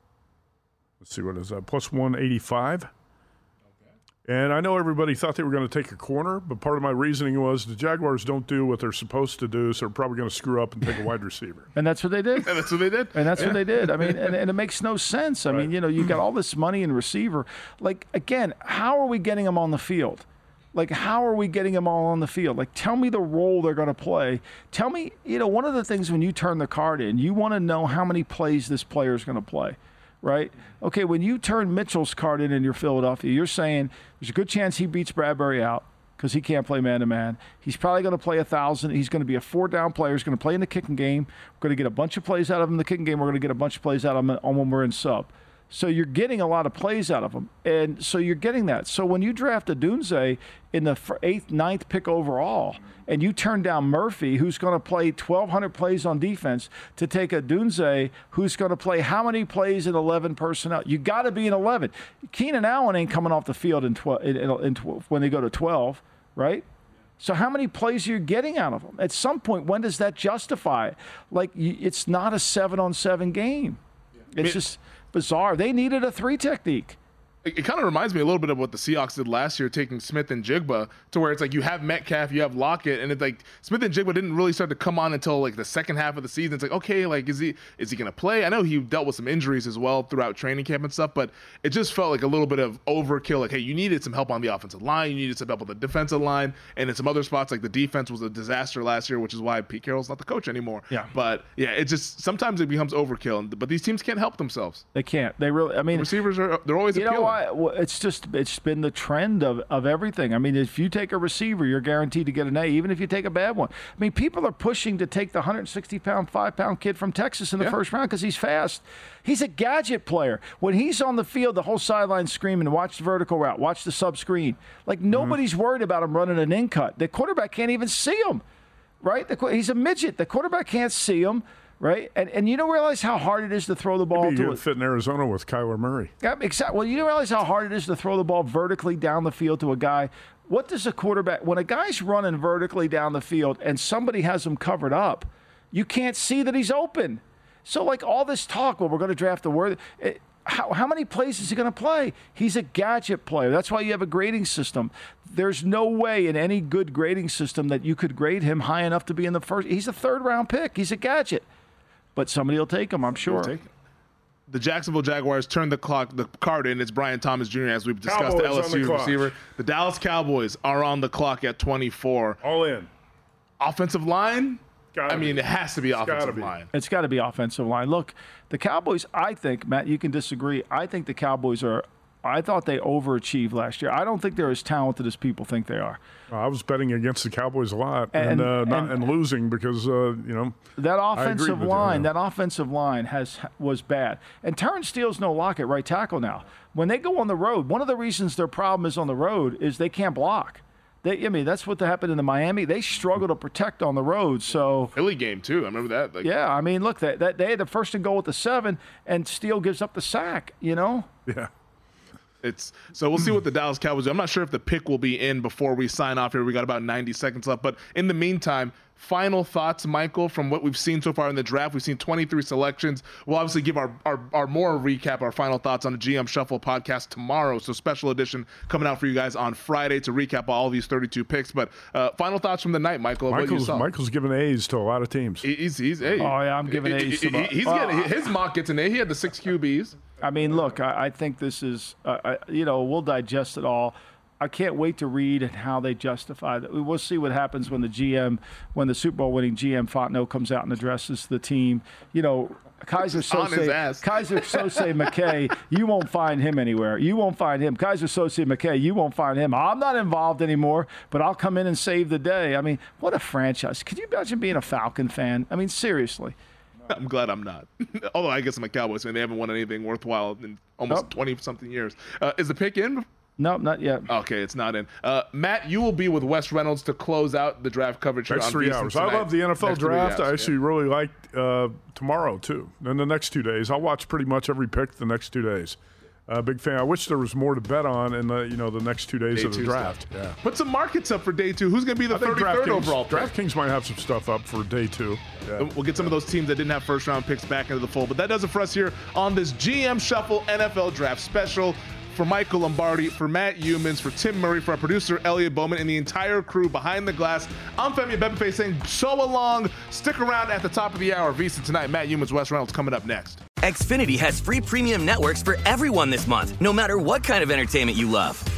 Let's see, what is that? Plus one eighty-five. And I know everybody thought they were going to take a corner, but part of my reasoning was the Jaguars don't do what they're supposed to do, so they're probably going to screw up and take a wide receiver. And that's what they did. and that's what they did. And that's Yeah. what they did. I mean, and, and it makes no sense. I mean, you know, you got all this money in receiver. Like, again, how are we getting them on the field? Like, how are we getting them all on the field? Like, tell me the role they're going to play. Tell me, you know, one of the things when you turn the card in, you want to know how many plays this player is going to play, right? Okay, when you turn Mitchell's card in in your Philadelphia, you're saying there's a good chance he beats Bradbury out because he can't play man-to-man. He's probably going to play one thousand. He's going to be a four-down player. He's going to play in the kicking game. We're going to get a bunch of plays out of him in the kicking game. We're going to get a bunch of plays out of him when we're in sub. So you're getting a lot of plays out of him. And so you're getting that. So when you draft Odunze in the eighth, ninth pick overall, and you turn down Murphy, who's going to play twelve hundred plays on defense, to take Odunze, who's going to play how many plays in eleven personnel? You got to be in eleven. Keenan Allen ain't coming off the field in twelve, in, in, in twelve when they go to twelve, right? So how many plays are you getting out of them? At some point, when does that justify it? Like, you, it's not a seven-on-seven game. It's Me- just bizarre. They needed a three technique. It, it kind of reminds me a little bit of what the Seahawks did last year, taking Smith and Jigba, to where it's like you have Metcalf, you have Lockett, and it's like Smith and Jigba didn't really start to come on until like the second half of the season. It's like, okay, like is he is he gonna play? I know he dealt with some injuries as well throughout training camp and stuff, but it just felt like a little bit of overkill. Like, hey, you needed some help on the offensive line, you needed some help on the defensive line, and in some other spots, like the defense was a disaster last year, which is why Pete Carroll's not the coach anymore. Yeah. But yeah, it just sometimes it becomes overkill. But these teams can't help themselves. They can't. They really. I mean, The receivers are they're always you appealing. know what? Well, it's just it's been the trend of, of everything. I mean, if you take a receiver, you're guaranteed to get an A, even if you take a bad one. I mean, people are pushing to take the one hundred sixty pound, five pound kid from Texas in the Yeah. first round because he's fast. He's a gadget player. When he's on the field, the whole sideline's screaming, watch the vertical route, watch the sub screen. Like, nobody's Mm-hmm. worried about him running an in cut. The quarterback can't even see him, right? The, he's a midget. The quarterback can't see him. Right, and and you don't realize how hard it is to throw the ball Maybe to you a, could fit in Arizona with Kyler Murray. Yeah, exactly. Well, you don't realize how hard it is to throw the ball vertically down the field to a guy. What does a quarterback, when a guy's running vertically down the field and somebody has him covered up, you can't see that he's open. So, like, all this talk, well, we're going to draft the word. It, how, how many plays is he going to play? He's a gadget player. That's why you have a grading system. There's no way in any good grading system that you could grade him high enough to be in the first. He's a third-round pick. He's a gadget. But somebody will take him, I'm sure. Take it. The Jacksonville Jaguars turned the clock, the card in. It's Brian Thomas Junior as we've discussed, Cowboys the L S on the U clock. receiver. The Dallas Cowboys are on the clock at twenty-four. All in. Offensive line? Gotta I mean, be. it has to be It's gotta offensive be. line. It's got to be offensive line. Look, the Cowboys, I think, Matt, you can disagree. I think the Cowboys are, I thought they overachieved last year. I don't think they're as talented as people think they are. I was betting against the Cowboys a lot And- and, uh, not, and- and losing because, uh, you know, That I agree offensive with you, line, yeah. that offensive line has was bad. And Terrence Steele's no Lockett right tackle now. When they go on the road, one of the reasons their problem is on the road is they can't block. They, I mean, that's what happened in the Miami. They struggle to protect on the road. So Philly game, too. I remember that. Like, yeah, I mean, look, that they, they had the first and goal at the seven, and Steele gives up the sack. You know. yeah. It's so we'll see what the Dallas Cowboys do. I'm not sure if the pick will be in before we sign off here. We got about ninety seconds left. But in the meantime, final thoughts, Michael, from what we've seen so far in the draft. We've seen twenty-three selections. We'll obviously give our, our, our more recap, our final thoughts on the G M Shuffle podcast tomorrow. So special edition coming out for you guys on Friday to recap all these thirty-two picks. But uh, final thoughts from the night, Michael. of what you Michael's, saw. Michael's giving A's to a lot of teams. He- He's, he's, hey. Oh, yeah, I'm giving A's to He- he- my- He's Well, getting his mock gets an A. He had the six Q Bs. I mean, look, I, I think this is, uh, I, you know, we'll digest it all. I can't wait to read and how they justify that. We'll see what happens when the G M, when the Super Bowl winning G M Fontenot comes out and addresses the team. You know, Kaiser On his Sose, ass. Kaiser Sose McKay, you won't find him anywhere. You won't find him. Kaiser Sose McKay, you won't find him. I'm not involved anymore, but I'll come in and save the day. I mean, what a franchise. Could you imagine being a Falcon fan? I mean, seriously. I'm glad I'm not. Although I guess I'm a Cowboys fan. They haven't won anything worthwhile in almost Nope. twenty-something years. Uh, is the pick in? No, not yet. Okay, it's not in. Uh, Matt, you will be with Wes Reynolds to close out the draft coverage here Next on three VSiN hours. tonight. I love the N F L Next three draft. I hours, actually yeah. really like uh, tomorrow, too. And the next two days. I'll watch pretty much every pick the next two days. Uh, big fan. I wish there was more to bet on in the, you know, the next two days Day of the two draft. stuff. Yeah. Put some markets up for day two. Who's going to be the I think thirty-third DraftKings, overall pick? DraftKings might have some stuff up for day two. Yeah. We'll get some of those teams that didn't have first round picks back into the fold. But that does it for us here on this G M Shuffle N F L Draft Special. For Michael Lombardi, for Matt Humans, for Tim Murray, for our producer Elliot Bowman, and the entire crew behind the glass, I'm Femi Abebefe saying so long. Stick around at the top of the hour. VSiN tonight. Matt Humans, Wes Reynolds coming up next. Xfinity has free premium networks for everyone this month, no matter what kind of entertainment you love.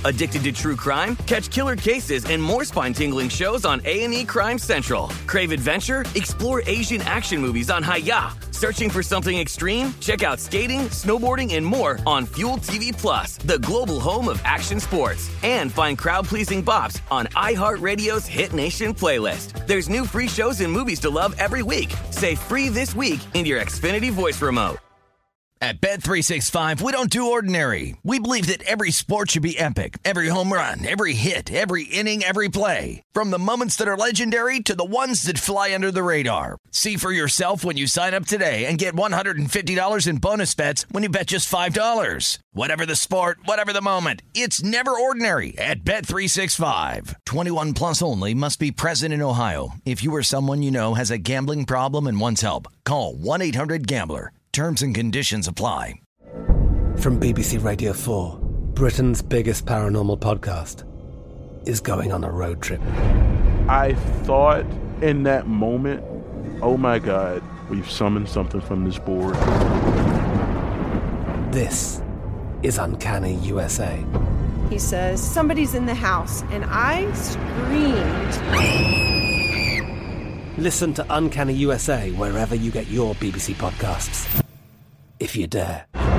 Addicted to true crime? Catch killer cases and more spine-tingling shows on A and E Crime Central. Crave adventure? Explore Asian action movies on Hi-Ya. Searching for something extreme? Check out skating, snowboarding, and more on Fuel T V Plus, the global home of action sports. And find crowd-pleasing bops on iHeartRadio's Hit Nation playlist. There's new free shows and movies to love every week. Say free this week in your Xfinity voice remote. At Bet three sixty-five, we don't do ordinary. We believe that every sport should be epic. Every home run, every hit, every inning, every play. From the moments that are legendary to the ones that fly under the radar. See for yourself when you sign up today and get one hundred fifty dollars in bonus bets when you bet just five dollars. Whatever the sport, whatever the moment, it's never ordinary at Bet three sixty-five. twenty-one plus only. Must be present in Ohio. If you or someone you know has a gambling problem and wants help, call one eight hundred gambler. Terms and conditions apply. From B B C Radio four, Britain's biggest paranormal podcast is going on a road trip. I thought in that moment, oh my God, we've summoned something from this board. This is Uncanny U S A. He says, somebody's in the house, and I screamed. Listen to Uncanny U S A wherever you get your B B C podcasts, if you dare.